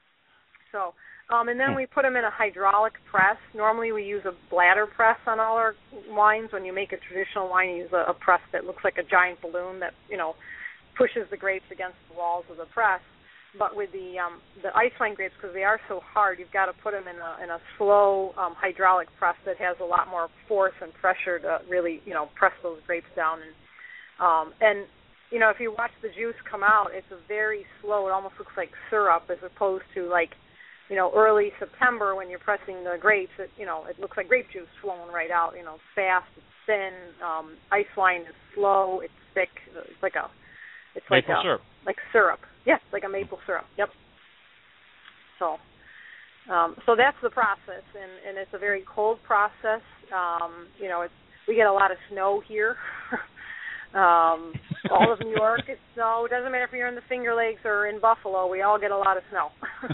So, um, and then we put them in a hydraulic press. Normally we use a bladder press on all our wines. When you make a traditional wine, you use a, a press that looks like a giant balloon that, you know, pushes the grapes against the walls of the press. But with the um, the ice wine grapes, because they are so hard, you've got to put them in a in a slow um, hydraulic press that has a lot more force and pressure to really, you know, press those grapes down. And um, and you know, if you watch the juice come out, it's a very slow. It almost looks like syrup, as opposed to like, you know, early September when you're pressing the grapes. It, you know, it looks like grape juice flowing right out. You know, fast, it's thin. Um, ice wine is slow. It's thick. It's like a It's like maple a, syrup. Like syrup. Yes, like a maple syrup. Yep. So, um, so that's the process, and, and it's a very cold process. Um, you know, it's we get a lot of snow here. um, all of New York, it's snow. It doesn't matter if you're in the Finger Lakes or in Buffalo. We all get a lot of snow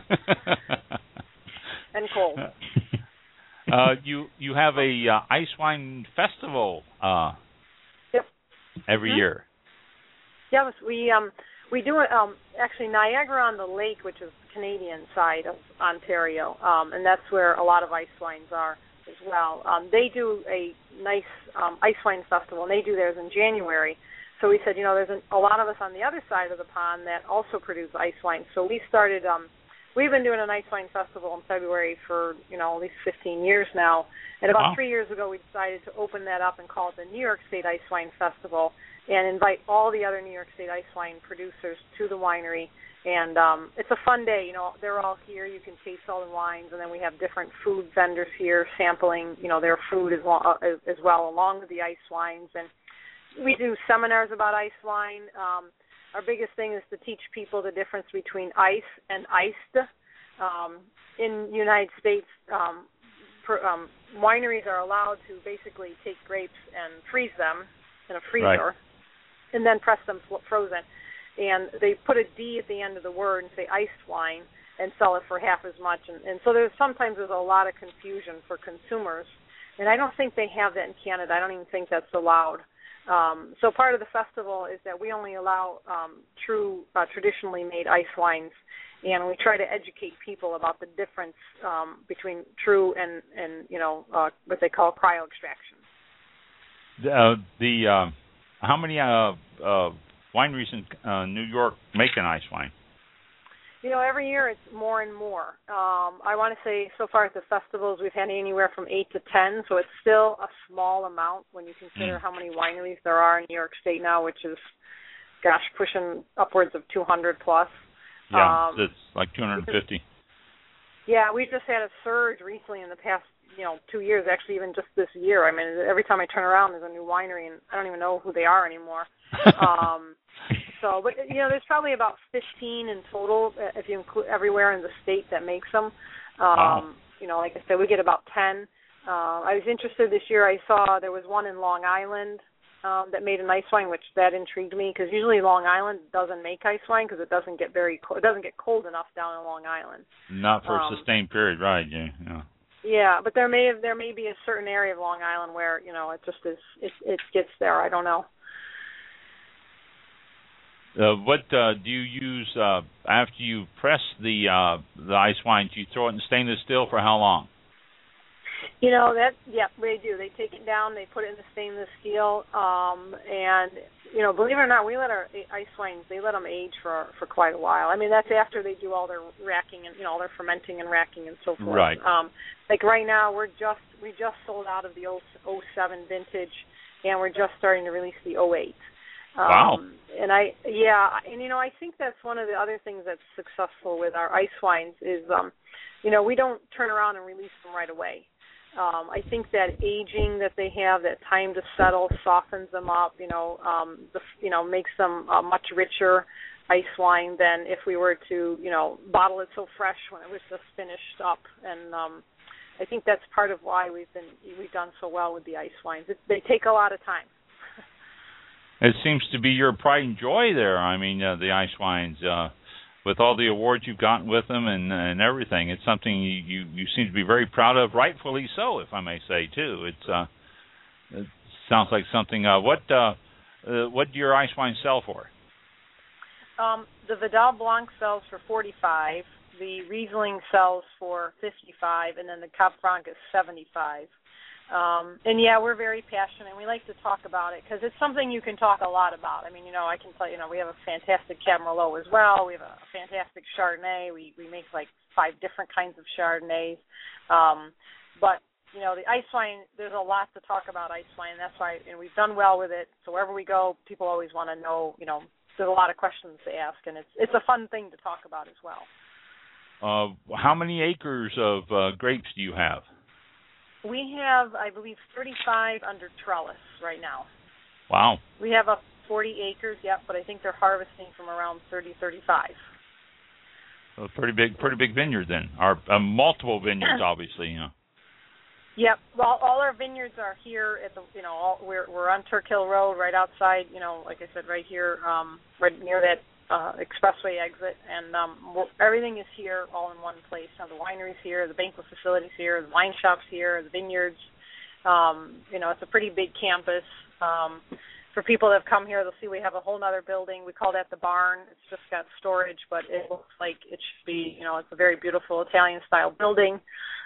and cold. Uh, you you have a uh, ice wine festival. Uh, yep. Every mm-hmm. year. Yes, we um we do it. Um, actually, Niagara on the Lake, which is Canadian side of Ontario, um, and that's where a lot of ice wines are as well. Um, they do a nice um, ice wine festival, and they do theirs in January. So we said, you know, there's an, a lot of us on the other side of the pond that also produce ice wine. So we started, um, we've been doing an ice wine festival in February for, you know, at least fifteen years now. And about wow. three years ago, we decided to open that up and call it the New York State Ice Wine Festival and invite all the other New York State ice wine producers to the winery. And um, it's a fun day. You know, they're all here. You can taste all the wines, and then we have different food vendors here sampling, you know, their food as well, uh, as well along with the ice wines. And we do seminars about ice wine. Um, our biggest thing is to teach people the difference between ice and iced. Um, in the United States, um, per, um, wineries are allowed to basically take grapes and freeze them in a freezer, right. and then press them frozen. And they put a D at the end of the word and say iced wine and sell it for half as much. And, and so there's sometimes there's a lot of confusion for consumers. And I don't think they have that in Canada. I don't even think that's allowed. Um, so part of the festival is that we only allow um, true, uh, traditionally made ice wines, and we try to educate people about the difference um, between true and, and you know, uh, what they call cryo extraction. Uh, the uh, how many uh, uh, wineries in uh, New York make an ice wine? You know, every year it's more and more. Um, I want to say so far at the festivals we've had anywhere from eight to ten, so it's still a small amount when you consider mm. how many wineries there are in New York State now, which is, gosh, pushing upwards of two hundred plus. Yeah, um, it's like two hundred fifty. Yeah, we just had a surge recently in the past, you know, two years, actually even just this year. I mean, every time I turn around, there's a new winery, and I don't even know who they are anymore. um, so, but, you know, there's probably about fifteen in total, if you include everywhere in the state that makes them. Um, wow. You know, like I said, we get about ten. Uh, I was interested this year. I saw there was one in Long Island um, that made an ice wine, which that intrigued me, because usually Long Island doesn't make ice wine because it doesn't get very co- it doesn't get cold enough down in Long Island. Not for um, a sustained period, right? Yeah. yeah. Yeah, but there may have, there may be a certain area of Long Island where, you know, it just is it, it gets there. I don't know. Uh, what uh, do you use uh, after you press the uh, the ice wine? Do you throw it in stainless steel for how long? You know, that, yeah, they do. They take it down, they put it in the stainless steel, um, and, you know, believe it or not, we let our ice wines, they let them age for for quite a while. I mean, that's after they do all their racking and, you know, all their fermenting and racking and so forth. Right. Um, like right now, we're just, we just sold out of the oh seven vintage, and we're just starting to release the oh eight. Um, wow. And I, yeah, and, you know, I think that's one of the other things that's successful with our ice wines is, um, you know, we don't turn around and release them right away. Um, I think that aging that they have, that time to settle, softens them up. You know, um, the, you know, makes them a much richer ice wine than if we were to, you know, bottle it so fresh when it was just finished up. And um, I think that's part of why we've been we've done so well with the ice wines. It, they take a lot of time. It seems to be your pride and joy there. I mean, uh, the ice wines. Uh, With all the awards you've gotten with them and and everything, it's something you, you, you seem to be very proud of, rightfully so, if I may say, too. It's uh, it sounds like something. Uh, what uh, uh, what do your ice wine sell for? Um, the Vidal Blanc sells for forty-five. The Riesling sells for fifty-five, and then the Cap Franc is seventy-five. Um, and yeah, we're very passionate. We like to talk about it because it's something you can talk a lot about. I mean, you know, I can tell you, you know, we have a fantastic Cab Merlot as well. We have a fantastic Chardonnay. We we make like five different kinds of Chardonnays. Um, but you know, the ice wine, there's a lot to talk about ice wine. That's why, and we've done well with it. So wherever we go, people always want to know. You know, there's a lot of questions to ask, and it's it's a fun thing to talk about as well. Uh, how many acres of uh, grapes do you have? We have, I believe, thirty-five under trellis right now. Wow. We have a forty acres, yep, but I think they're harvesting from around thirty, thirty-five. So pretty big, pretty big vineyard then, or uh, multiple vineyards, obviously. You know. Yep. Well, all our vineyards are here at the, you know, all, we're we're on Turk Hill Road, right outside, you know, like I said, right here, um, right near that uh, expressway exit, and um, everything is here, all in one place. Now the winery's here, the banquet facility's here, the wine shop's here, the vineyards. Um, you know, it's a pretty big campus. Um, for people that have come here, they'll see we have a whole other building. We call that the barn. It's just got storage, but it looks like it should be, you know, it's a very beautiful Italian-style building.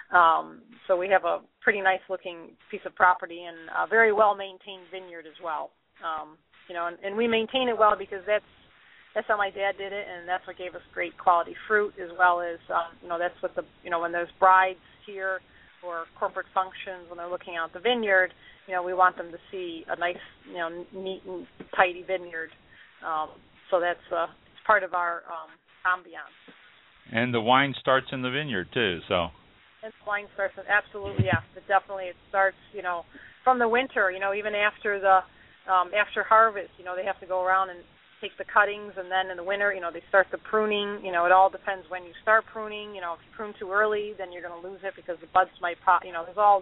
Um, so we have a pretty nice-looking piece of property and a very well-maintained vineyard as well. Um, you know, and, and we maintain it well because that's that's how my dad did it, and that's what gave us great quality fruit, as well as, um, you know, that's what the, you know, when there's brides here or corporate functions, when they're looking out the vineyard, you know, we want them to see a nice, you know, neat and tidy vineyard. Um, so that's uh, it's part of our um, ambiance. And the wine starts in the vineyard too, so. And the wine starts, absolutely, yeah. But definitely, it starts, you know, from the winter. You know, even after the um, after harvest, you know, they have to go around and take the cuttings, and then in the winter, you know, they start the pruning. You know, it all depends when you start pruning. You know, if you prune too early, then you're going to lose it because the buds might pop. You know, there's all.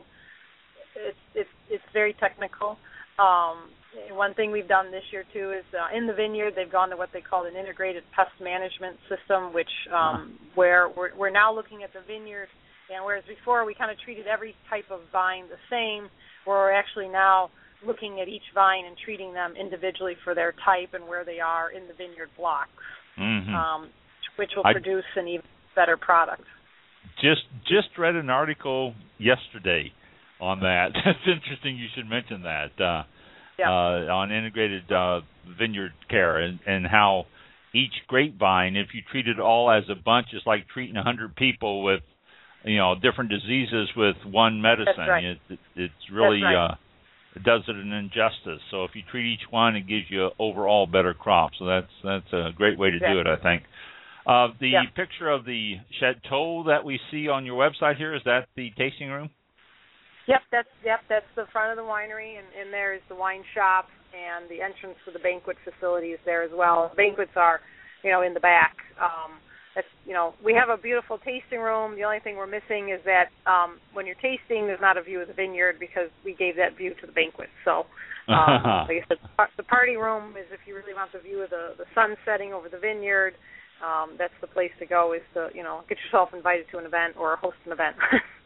It's it's it's very technical. Um, one thing we've done this year too is uh, in the vineyard they've gone to what they call an integrated pest management system, which um, where we're we're now looking at the vineyard, and whereas before we kind of treated every type of vine the same, we're actually now looking at each vine and treating them individually for their type and where they are in the vineyard blocks, mm-hmm. um, which will I produce an even better product. Just just read an article yesterday on that. It's interesting you should mention that, uh, yeah. uh, on integrated uh, vineyard care and, and how each grapevine, if you treat it all as a bunch, is like treating one hundred people with, you know, different diseases with one medicine. That's right. It, it, it's really, That's right. uh, it does it an injustice. So if you treat each one, it gives you an overall better crop. So that's that's a great way to exactly. do it, I think. Uh, the yeah. picture of the chateau that we see on your website here, is that the tasting room? Yep, that's yep, that's the front of the winery, and, and there is the wine shop, and the entrance to the banquet facility is there as well. The banquets are, you know, in the back. Um, that's, you know, we have a beautiful tasting room. The only thing we're missing is that um, when you're tasting, there's not a view of the vineyard because we gave that view to the banquet. So, um, like I said, the party room is if you really want the view of the, the sun setting over the vineyard. Um, that's the place to go. Is to, you know, get yourself invited to an event or host an event.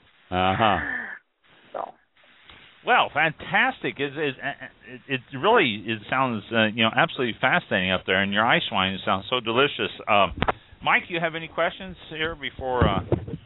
uh huh. So. Well, fantastic! It it, it, it really it sounds uh, you know absolutely fascinating up there, and your ice wine sounds so delicious. Um, Mike, you have any questions here before? Uh...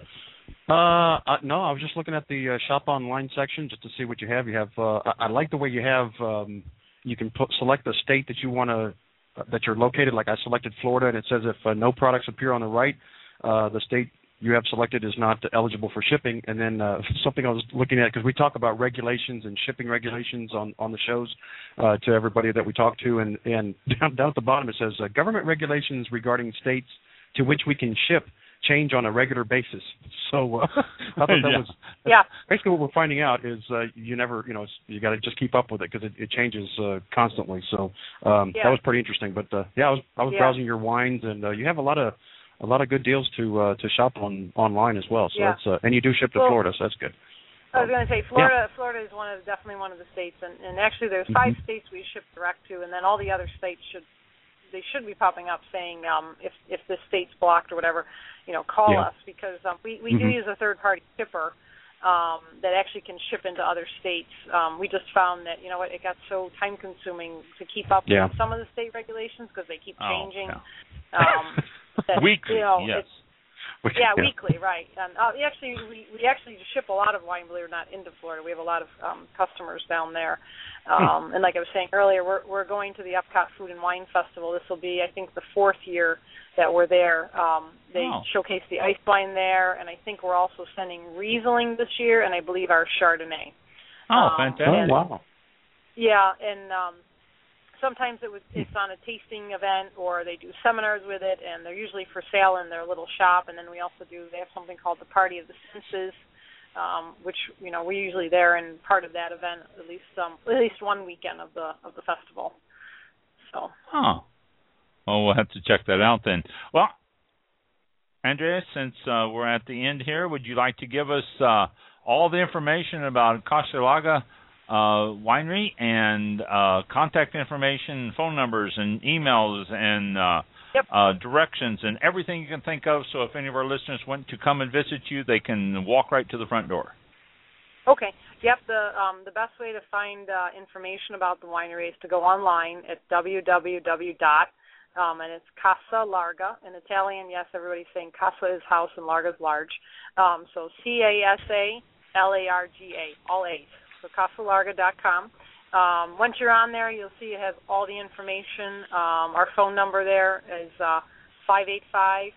Uh, uh, no, I was just looking at the uh, shop online section just to see what you have. You have. Uh, I, I like the way you have. Um, you can put, select the state that you want to uh, that you're located. Like I selected Florida, and it says if uh, no products appear on the right, uh, the state you have selected is not eligible for shipping. And then uh, something I was looking at, because we talk about regulations and shipping regulations on, on the shows uh, to everybody that we talk to, and, and down, down at the bottom it says uh, government regulations regarding states to which we can ship change on a regular basis. So uh, I thought that yeah. was yeah. basically what we're finding out is uh, you never, you know, you got to just keep up with it because it, it changes uh, constantly. So um, yeah. that was pretty interesting. But uh, yeah, I was I was yeah. browsing your wines, and uh, you have a lot of a lot of good deals to uh, to shop on online as well. So yeah. that's uh, and you do ship to well, Florida, so that's good. I was going to say Florida. Yeah. Florida is one of definitely one of the states, and, and actually there's five mm-hmm. states we ship direct to, and then all the other states should they should be popping up saying um, if if this state's blocked or whatever, you know, call yeah. us because um, we we mm-hmm. do use a third party shipper um, that actually can ship into other states. Um, we just found that you know what it got so time consuming to keep up yeah. with some of the state regulations because they keep Oh, changing. yeah. Um, that, weekly, you know, yes. It's, yeah, yeah, weekly, right. And uh, we actually we, we actually ship a lot of wine, believe it or not, into Florida. We have a lot of um, customers down there. Um, and like I was saying earlier, we're we're going to the Epcot Food and Wine Festival. This will be, I think, the fourth year that we're there. Um, they oh. showcase the ice wine there, and I think we're also sending Riesling this year, and I believe our Chardonnay. Oh, um, fantastic! Oh, wow. Yeah, and um, sometimes it was, it's on a tasting event or they do seminars with it, and they're usually for sale in their little shop. And then we also do, they have something called the Party of the Senses, um, which, you know, we're usually there and part of that event at least um, at least one weekend of the of the festival. So. Oh. Well, we'll have to check that out then. Well, Andrea, since uh, we're at the end here, would you like to give us uh, all the information about Castellagga Uh, winery and uh, contact information, phone numbers, and emails, and uh, yep. uh, directions, and everything you can think of. So if any of our listeners want to come and visit you, they can walk right to the front door. Okay. Yep, the um, the best way to find uh, information about the winery is to go online at w w w dot um, and it's Casa Larga in Italian. Yes, everybody's saying Casa is house and Larga is large. Um, so C A S A L A R G A, all A's. So casa larga dot com. Um, once you're on there, you'll see it has all the information. Um, our phone number there is uh, five eight five,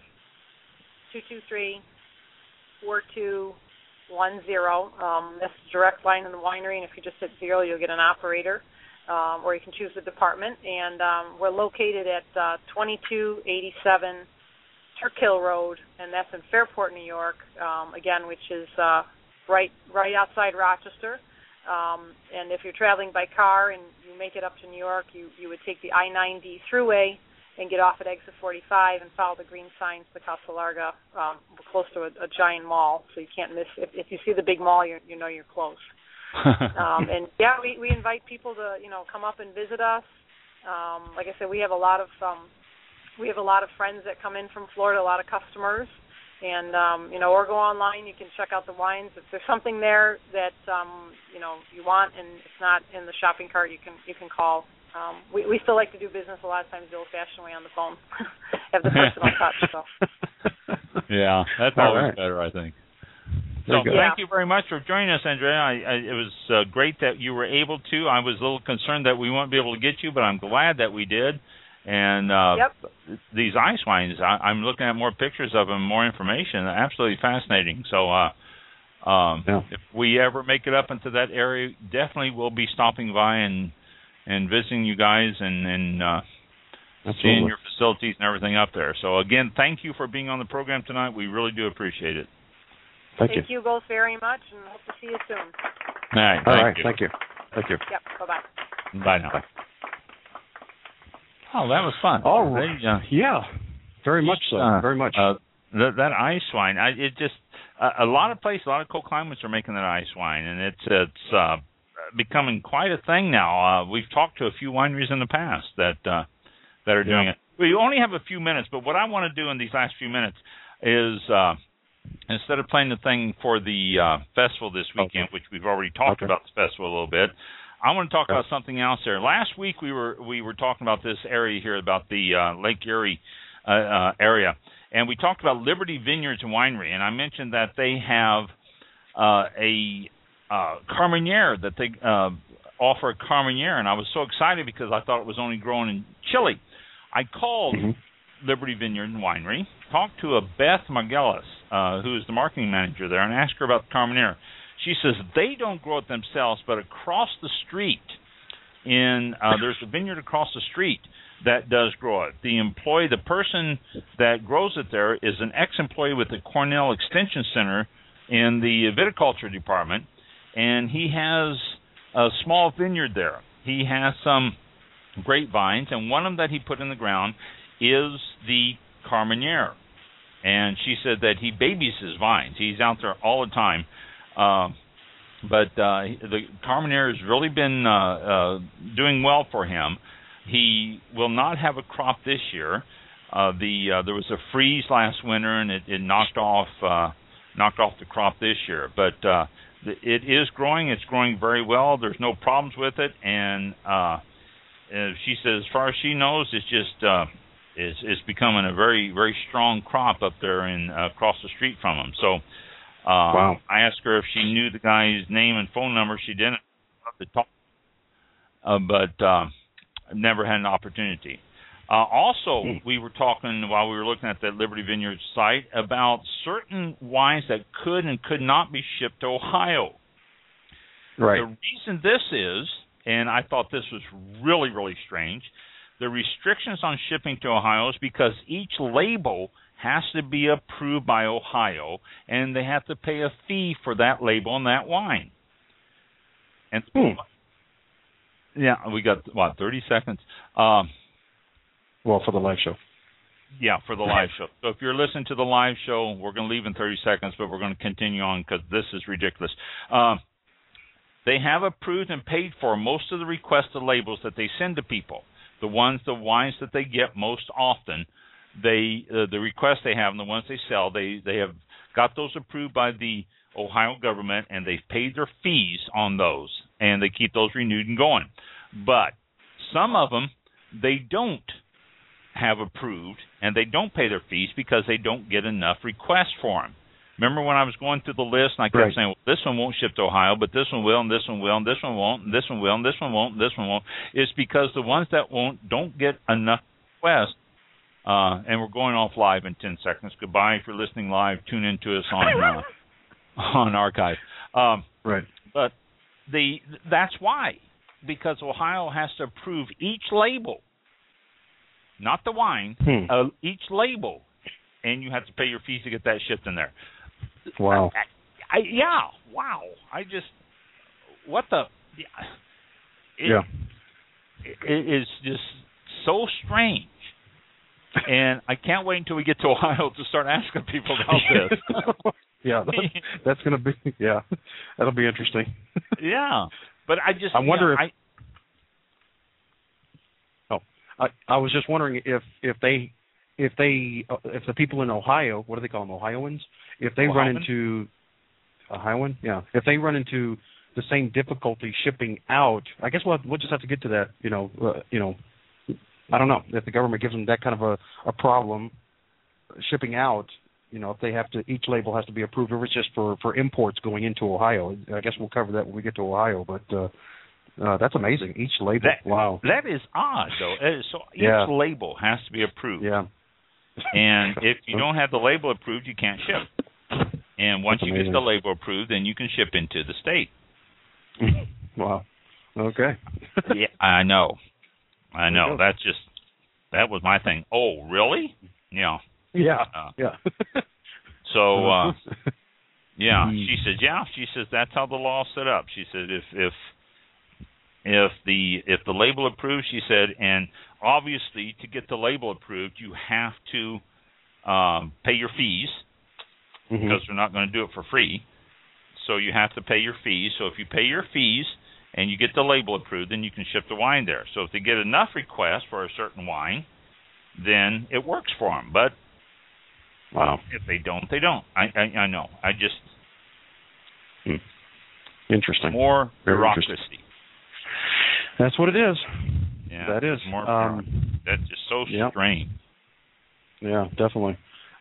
two two three, four two one zero. Um, that's the direct line in the winery, and if you just hit zero, you'll get an operator, um, or you can choose the department. And um, we're located at uh, twenty-two eighty-seven Turk Hill Road, and that's in Fairport, New York, um, again, which is uh, right right outside Rochester. Um, and if you're traveling by car and you make it up to New York, you, you would take the I ninety thruway and get off at exit forty-five and follow the green signs to Casa Larga. Um, we're close to a, a giant mall, so you can't miss. If, if you see the big mall, you you know you're close. um, and yeah, we, we invite people to you know come up and visit us. Um, like I said, we have a lot of um, we have a lot of friends that come in from Florida, a lot of customers, and um, you know, or go online. You can check out the wines. If there's something there that um, you know you want and it's not in the shopping cart, you can you can call. Um, we, we still like to do business a lot of times the old-fashioned way on the phone, have the personal touch. So. Yeah, that's All always right. better, I think. Very So good. thank Yeah. you very much for joining us, Andrea. I, I, it was uh, great that you were able to. I was a little concerned that we wouldn't be able to get you, but I'm glad that we did. And uh, Yep. these ice wines, I, I'm looking at more pictures of them, more information. Absolutely fascinating. So uh, um, Yeah. if we ever make it up into that area, definitely we'll be stopping by and and visiting you guys and, and uh, seeing your facilities and everything up there. So, again, thank you for being on the program tonight. We really do appreciate it. Thank, Thank you. you both very much, and hope to see you soon. All right. All thank right. you. Thank you. Thank you. Yep. Bye-bye. Bye now. Bye. Oh, that was fun. All right. They, uh, Yeah. Very much so. uh, Very much. Uh, that, that ice wine, I, it just uh, a lot of places, a lot of cold climates are making that ice wine, and it's it's uh, becoming quite a thing now. Uh, we've talked to a few wineries in the past that uh, that are doing Yeah. it. We only have a few minutes, but what I want to do in these last few minutes is uh, instead of playing the thing for the uh, festival this weekend, Okay. which we've already talked Okay. about the festival a little bit, I want to talk Okay. about something else there. Last week we were we were talking about this area here, about the uh, Lake Erie uh, uh, area, and we talked about Liberty Vineyards and Winery, and I mentioned that they have uh, a uh, Carmenere, that they uh, offer a Carmenere, and I was so excited because I thought it was only grown in Chile. I called Mm-hmm. Liberty Vineyard and Winery, talked to a Beth Margelis, uh, who is the marketing manager there, and asked her about the Carmenere. She says they don't grow it themselves, but across the street, in uh, there's a vineyard across the street that does grow it. The employee, the person that grows it there, is an ex-employee with the Cornell Extension Center in the viticulture department, and he has a small vineyard there. He has some grapevines, and one of them that he put in the ground is the Carmenere. And she said that he babies his vines. He's out there all the time. Uh, but uh, the Carmenere has really been uh, uh, doing well for him. He will not have a crop this year. Uh, the uh, there was a freeze last winter, and it, it knocked off uh, knocked off the crop this year. But uh, it is growing. It's growing very well. There's no problems with it, and uh, Uh, she says, as far as she knows, it's just uh, it's, it's becoming a very, very strong crop up there in uh, across the street from them. So, uh, Wow. I asked her if she knew the guy's name and phone number. She didn't. To talk, uh, but uh, never had an opportunity. Uh, also, Hmm. we were talking while we were looking at that Liberty Vineyards site about certain wines that could and could not be shipped to Ohio. Right. The reason this is, and I thought this was really, really strange, the restrictions on shipping to Ohio is because each label has to be approved by Ohio, and they have to pay a fee for that label and that wine. And Hmm. yeah, we got, what, thirty seconds? Um, Well, for the live show. Yeah, for the live show. So if you're listening to the live show, we're going to leave in thirty seconds, but we're going to continue on because this is ridiculous. Um, they have approved and paid for most of the requested labels that they send to people. The ones, the wines that they get most often, they uh, the requests they have and the ones they sell, they, they have got those approved by the Ohio government, and they've paid their fees on those, and they keep those renewed and going. But some of them, they don't have approved, and they don't pay their fees because they don't get enough requests for them. Remember when I was going through the list, and I kept right. saying, well, this one won't ship to Ohio, but this one will, and this one will, and this one won't, and this one will, and this one won't, and this one won't. It's because the ones that won't don't get enough requests. Uh, and we're going off live in ten seconds. Goodbye. If you're listening live, tune in to us on uh, on archive. Um, right. But the that's why, because Ohio has to approve each label, not the wine, hmm. uh, each label, and you have to pay your fees to get that shipped in there. Wow. I, I, yeah. Wow. I just what the it, yeah. It, it is just so strange. And I can't wait until we get to Ohio to start asking people about this. yeah, that's, that's going to be, yeah, that'll be interesting. yeah, but I just, I wonder yeah, if, I, oh, I, I was just wondering if, if they, if they, uh, if the people in Ohio, what do they call them, Ohioans? If they Ohioan? run into, Ohioan? Yeah, if they run into the same difficulty shipping out, I guess we'll, we'll just have to get to that, you know, uh, you know, I don't know if the government gives them that kind of a, a problem shipping out. You know, if they have to, each label has to be approved, or it's just for, for imports going into Ohio. I guess we'll cover that when we get to Ohio. But uh, uh, that's amazing. Each label, that, wow, that is odd though. So each yeah. label has to be approved. Yeah. And if you don't have the label approved, you can't ship. And once that's you amazing. get the label approved, then you can ship into the state. Wow. Okay. yeah, I know. I know. That's just, that was my thing. Oh, really? Yeah. Yeah. Uh, yeah. so, uh, yeah, she says, yeah, she says, that's how the law's set up. She said, if, if, if the, if the label approved, she said, and obviously to get the label approved, you have to, um, pay your fees mm-hmm. because they're not going to do it for free. So you have to pay your fees. So if you pay your fees, and you get the label approved, then you can ship the wine there. So if they get enough requests for a certain wine, then it works for them. But wow, if they don't, they don't. I I, I know. I just hmm. interesting. More Very bureaucracy. That's what it is. Yeah, that is more. Um, that's just so yeah. strange. Yeah, definitely.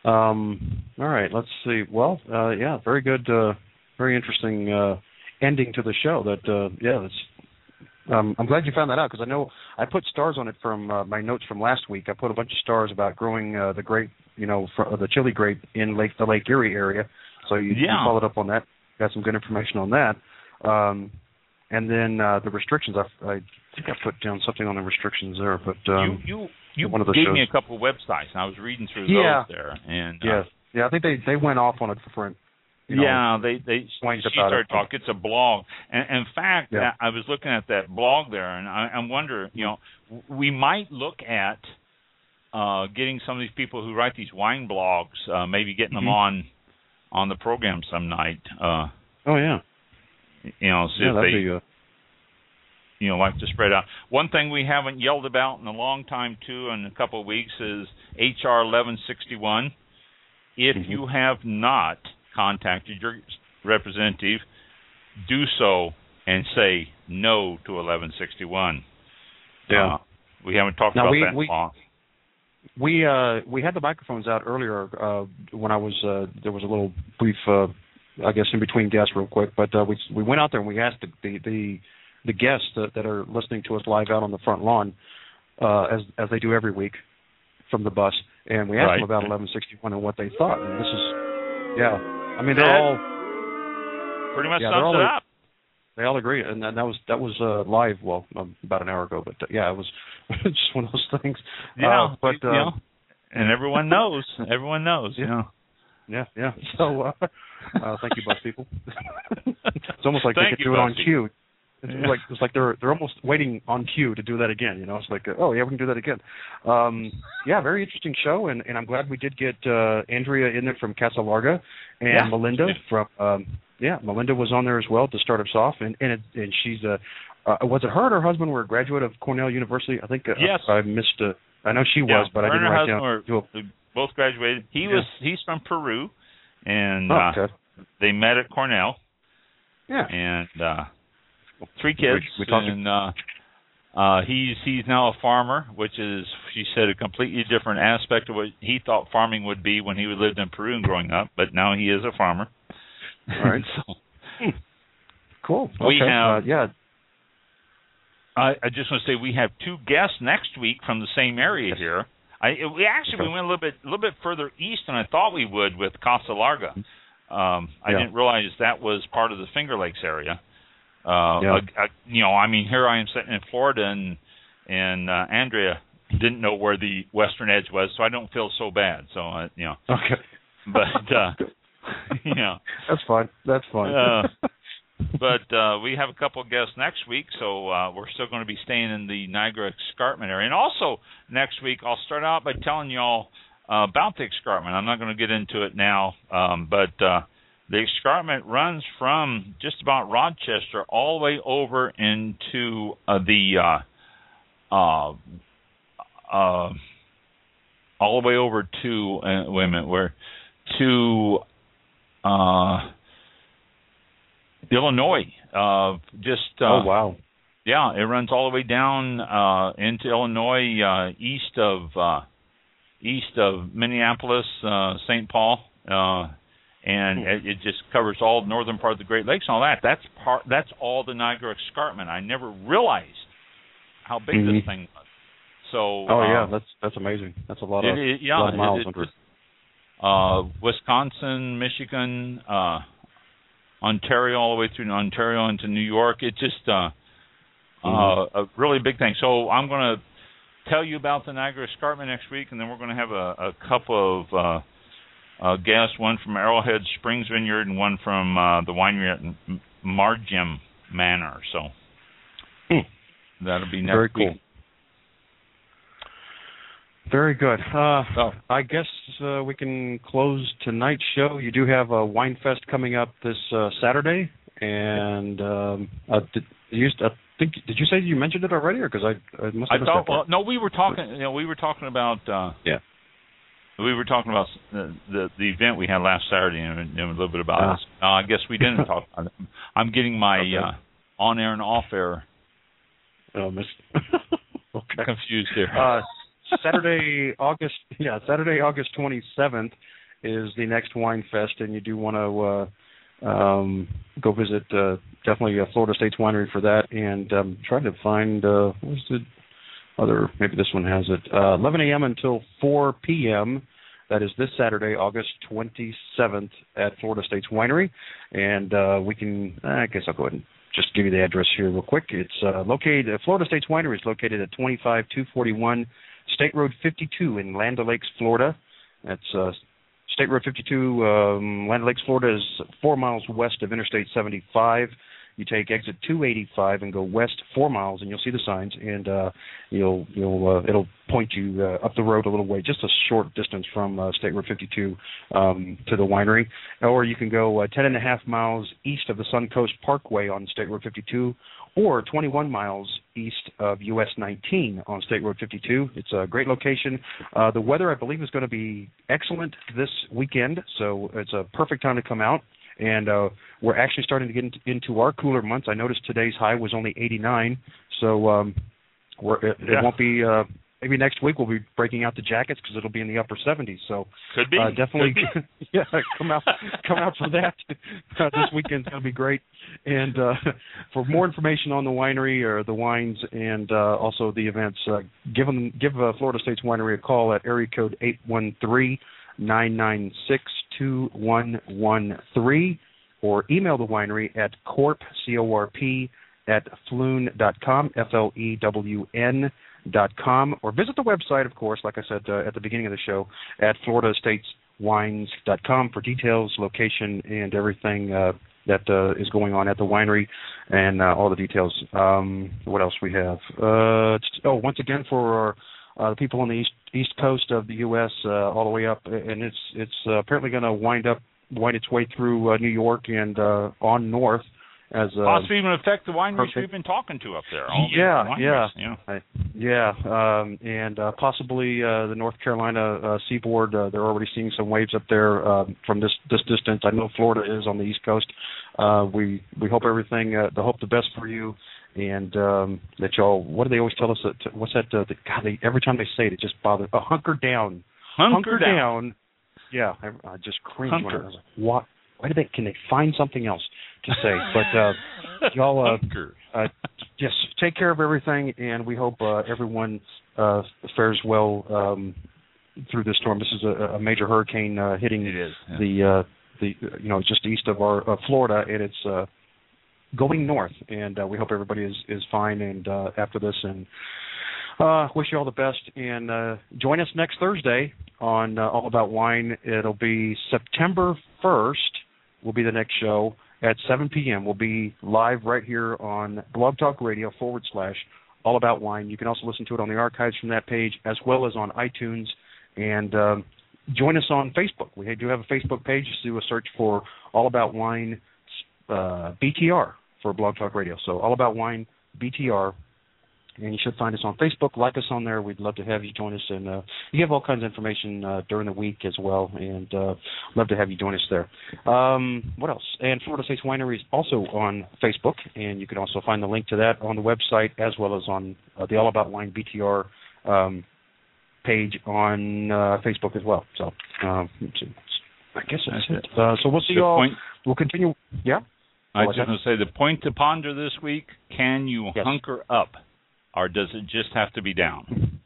Um, all right, let's see. Well, uh, yeah, very good, uh, very interesting. Uh, ending to the show that uh yeah that's um I'm glad you found that out, because I know I put stars on it from uh, my notes from last week. I put a bunch of stars about growing uh, the grape, you know, for, uh, the chili grape in Lake the Lake Erie area. So you, yeah. you followed up on that, got some good information on that. Um and then uh the restrictions, I, I think I put down something on the restrictions there, but um you you, you one of the gave shows. me a couple of websites and I was reading through yeah. those there, and yeah uh, yeah I think they they went off on a different You know, yeah, they they she started it. talking. It's a blog, and in fact, yeah. I was looking at that blog there, and I, I wonder, you know, we might look at uh, getting some of these people who write these wine blogs, uh, maybe getting mm-hmm. them on on the program some night. Uh, oh yeah, you know, see yeah, if that'd they, be good. you know, like to spread out. One thing we haven't yelled about in a long time too, in a couple of weeks, is H R eleven sixty-one. If mm-hmm. you have not contacted your representative, do so and say no to eleven sixty-one. Yeah, uh, we haven't talked now about we, that we, long. We uh we had the microphones out earlier uh, when I was uh, there was a little brief uh, I guess in between guests real quick, but uh, we we went out there and we asked the the the, the guests that, that are listening to us live out on the front lawn uh, as as they do every week from the bus, and we asked right. them about eleven sixty-one and what they thought. And this is yeah. I mean, they're that all pretty much yeah, sums all, it up. They all agree, and that, that was that was uh, live. Well, um, about an hour ago, but uh, yeah, it was just one of those things. Yeah, uh, but you uh, know, and everyone knows. Everyone knows. Yeah, you know. yeah, yeah. So, uh, uh, thank you, bus people. It's almost like thank they could you, do it on Bussy. cue. It's Yeah. like it's like they're they're almost waiting on cue to do that again. You know, it's like uh, oh yeah, we can do that again. Um, yeah, very interesting show, and, and I'm glad we did get uh, Andrea in there from Casa Larga, and Yeah. Melinda from um, yeah, Melinda was on there as well to start us off, and and, it, and she's a uh, was it her and her husband were a graduate of Cornell University? I think uh, Yes. I, I missed. Uh, I know she Yeah, was, but I her didn't and her write husband down. were both graduated. He Yeah. was he's from Peru, and Oh, uh, okay. they met at Cornell. Yeah. And uh, three kids. We, we talked and uh, uh, he's he's now a farmer, which is, she said, a completely different aspect of what he thought farming would be when he lived in Peru and growing up. But now he is a farmer. All right. so, cool. We okay. have. Uh, yeah. I, I just want to say we have two guests next week from the same area yes. here. I we actually okay. we went a little bit a little bit further east than I thought we would with Costa Larga. Um, I yeah. didn't realize that was part of the Finger Lakes area. Uh, yeah. I, I, you know, I mean, here I am sitting in Florida, and and uh, Andrea didn't know where the western edge was, so I don't feel so bad. So uh, you know, okay, but uh, you know, that's fine. That's fine. uh, but uh, we have a couple of guests next week, so uh, we're still going to be staying in the Niagara Escarpment area. And also next week, I'll start out by telling you all uh, about the escarpment. I'm not going to get into it now, um, but uh, the escarpment runs from just about Rochester all the way over into uh, the uh, uh, uh, all the way over to uh, wait a minute, where to uh, Illinois. Uh, just uh, oh wow, yeah, it runs all the way down uh, into Illinois, uh, east of uh, east of Minneapolis, uh, Saint Paul, uh, and it, it just covers all the northern part of the Great Lakes and all that. That's part. That's all the Niagara Escarpment. I never realized how big mm-hmm. this thing was. So. Oh uh, yeah, that's that's amazing. That's a lot of, it, it, yeah, lot of miles it, under it. Uh, Wisconsin, Michigan, uh, Ontario, all the way through Ontario into New York. It's just uh, mm-hmm. uh, a really big thing. So I'm going to tell you about the Niagara Escarpment next week, and then we're going to have a, a couple of uh, uh, guests, one from Arrowhead Springs Vineyard and one from uh, the winery at Margem Manor. So hmm. that'll be next Very cool. week. Very good. Uh, oh. I guess uh, we can close tonight's show. You do have a wine fest coming up this uh, Saturday, and um, uh, did you I think did you say you mentioned it already, or because I, I must have I thought well, no, we were talking. You know, we were talking about uh, yeah. We were talking about the, the the event we had last Saturday, and, and a little bit about uh, this. Uh, I guess we didn't talk about it. I'm getting my okay. uh, on air and off air. Oh, miss. okay. Confused here. Uh, Saturday, August, yeah, Saturday, August twenty-seventh is the next wine fest, and you do want to uh, um, go visit uh, definitely uh, Florida State's Winery for that. And um, trying to find uh, what's the other? Maybe this one has it. Uh, eleven a.m. until four p.m. That is this Saturday, August twenty-seventh, at Florida State's Winery, and uh, we can. I guess I'll go ahead and just give you the address here real quick. It's uh, located. Uh, Florida State's Winery is located at twenty-five two forty-one. State Road fifty-two in Land O'Lakes, Florida. That's uh, State Road fifty-two, um, Land O'Lakes, Florida is four miles west of Interstate seventy-five. You take exit two eighty-five and go west four miles, and you'll see the signs, and uh, you'll you'll uh, it'll point you uh, up the road a little way, just a short distance from uh, State Road fifty-two um, to the winery. Or you can go uh, ten and a half miles east of the Suncoast Parkway on State Road fifty-two, or twenty-one miles east of U S nineteen on State Road fifty-two. It's a great location. Uh, the weather, I believe, is going to be excellent this weekend, so it's a perfect time to come out. And uh, we're actually starting to get into, into our cooler months. I noticed today's high was only eighty-nine, so um, we're, it, yeah. it won't be. Uh, maybe next week we'll be breaking out the jackets because it'll be in the upper seventies. So could be uh, definitely, Could be. yeah, come out, come out for that. Uh, this weekend's gonna be great. And uh, for more information on the winery or the wines and uh, also the events, uh, give them give uh, Florida State's Winery a call at area code eight one three, nine nine six, two one one three, or email the winery at corp, C O R P, at flune dot com, F L E W N dot com, or visit the website, of course, like I said uh, at the beginning of the show, at florida states wines dot com for details, location, and everything uh, that uh, is going on at the winery, and uh, all the details. Um, what else we have? Uh, oh, once again, for uh, the people on the east east coast of the U S, uh, all the way up, and it's it's uh, apparently going to wind up wind its way through uh, New York and uh, on north. as uh, possibly even affect the wineries perfect. we've been talking to up there. All yeah, the yeah, you know. I, yeah, um, and uh, possibly uh, the North Carolina uh, seaboard. Uh, they're already seeing some waves up there uh, from this this distance. I know Florida is on the East Coast. Uh, we we hope everything. Uh, the hope the best for you, and um, that y'all. What do they always tell us? That, what's that? Uh, the, God, they, every time they say it, it just bothers. Uh, hunker down. Hunker, hunker down. down. Yeah, I, I just cringe hunker. when I was like, what? Why do they? Can they find something else to say? But uh, y'all, uh, uh, just take care of everything, and we hope uh, everyone uh, fares well um, through this storm. This is a, a major hurricane uh, hitting it is, yeah. the uh, the you know just east of our uh, Florida, and it's uh, going north. And uh, we hope everybody is is fine and uh, after this. And uh, wish you all the best. And uh, join us next Thursday on uh, All About Wine. It'll be September first. Will be the next show at seven p.m. We'll be live right here on Blog Talk Radio forward slash All About Wine. You can also listen to it on the archives from that page as well as on iTunes. And um, join us on Facebook. We do have a Facebook page. Just do a search for All About Wine uh, B T R for Blog Talk Radio. So All About Wine B T R. And you should find us on Facebook. Like us on there. We'd love to have you join us. And uh, you have all kinds of information uh, during the week as well. And uh, love to have you join us there. Um, what else? And Florida States Winery is also on Facebook. And you can also find the link to that on the website as well as on uh, the All About Wine B T R um, page on uh, Facebook as well. So um, I guess that's, that's it. Uh, so we'll see the you all. Point, we'll continue. Yeah? I was just going to say the point to ponder this week, can you yes. hunker up? Or does it just have to be down?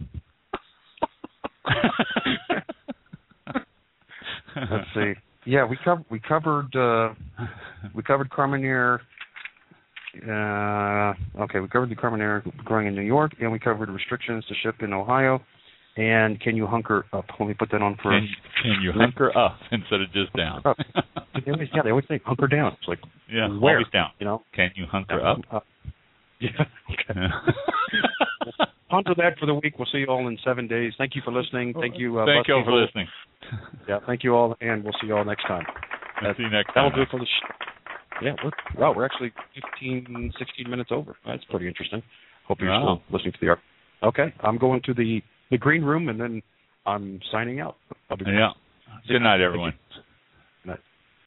Let's see. Yeah, we covered we covered uh, we covered Carmenere. Uh, okay, we covered the Carmenere growing in New York, and we covered restrictions to ship in Ohio. And can you hunker up? Let me put that on for. Can, can you hunker up instead of just down? they always, yeah, they always say hunker down. It's like yeah, where? Always down. You know? Can you hunker yeah, up? Uh, yeah. Okay. Ponder that for the week. We'll see you all in seven days. Thank you for listening. Thank you. Uh, Thank you all for listening. Yeah, thank you all, and we'll see you all next time. We'll see you next That'll time. do it for the show. Yeah, we're, wow, we're actually fifteen, sixteen minutes over. That's pretty interesting. Hope you're wow. still listening to the art. Okay, I'm going to the, the green room, and then I'm signing out. I'll be yeah. Good night, everyone.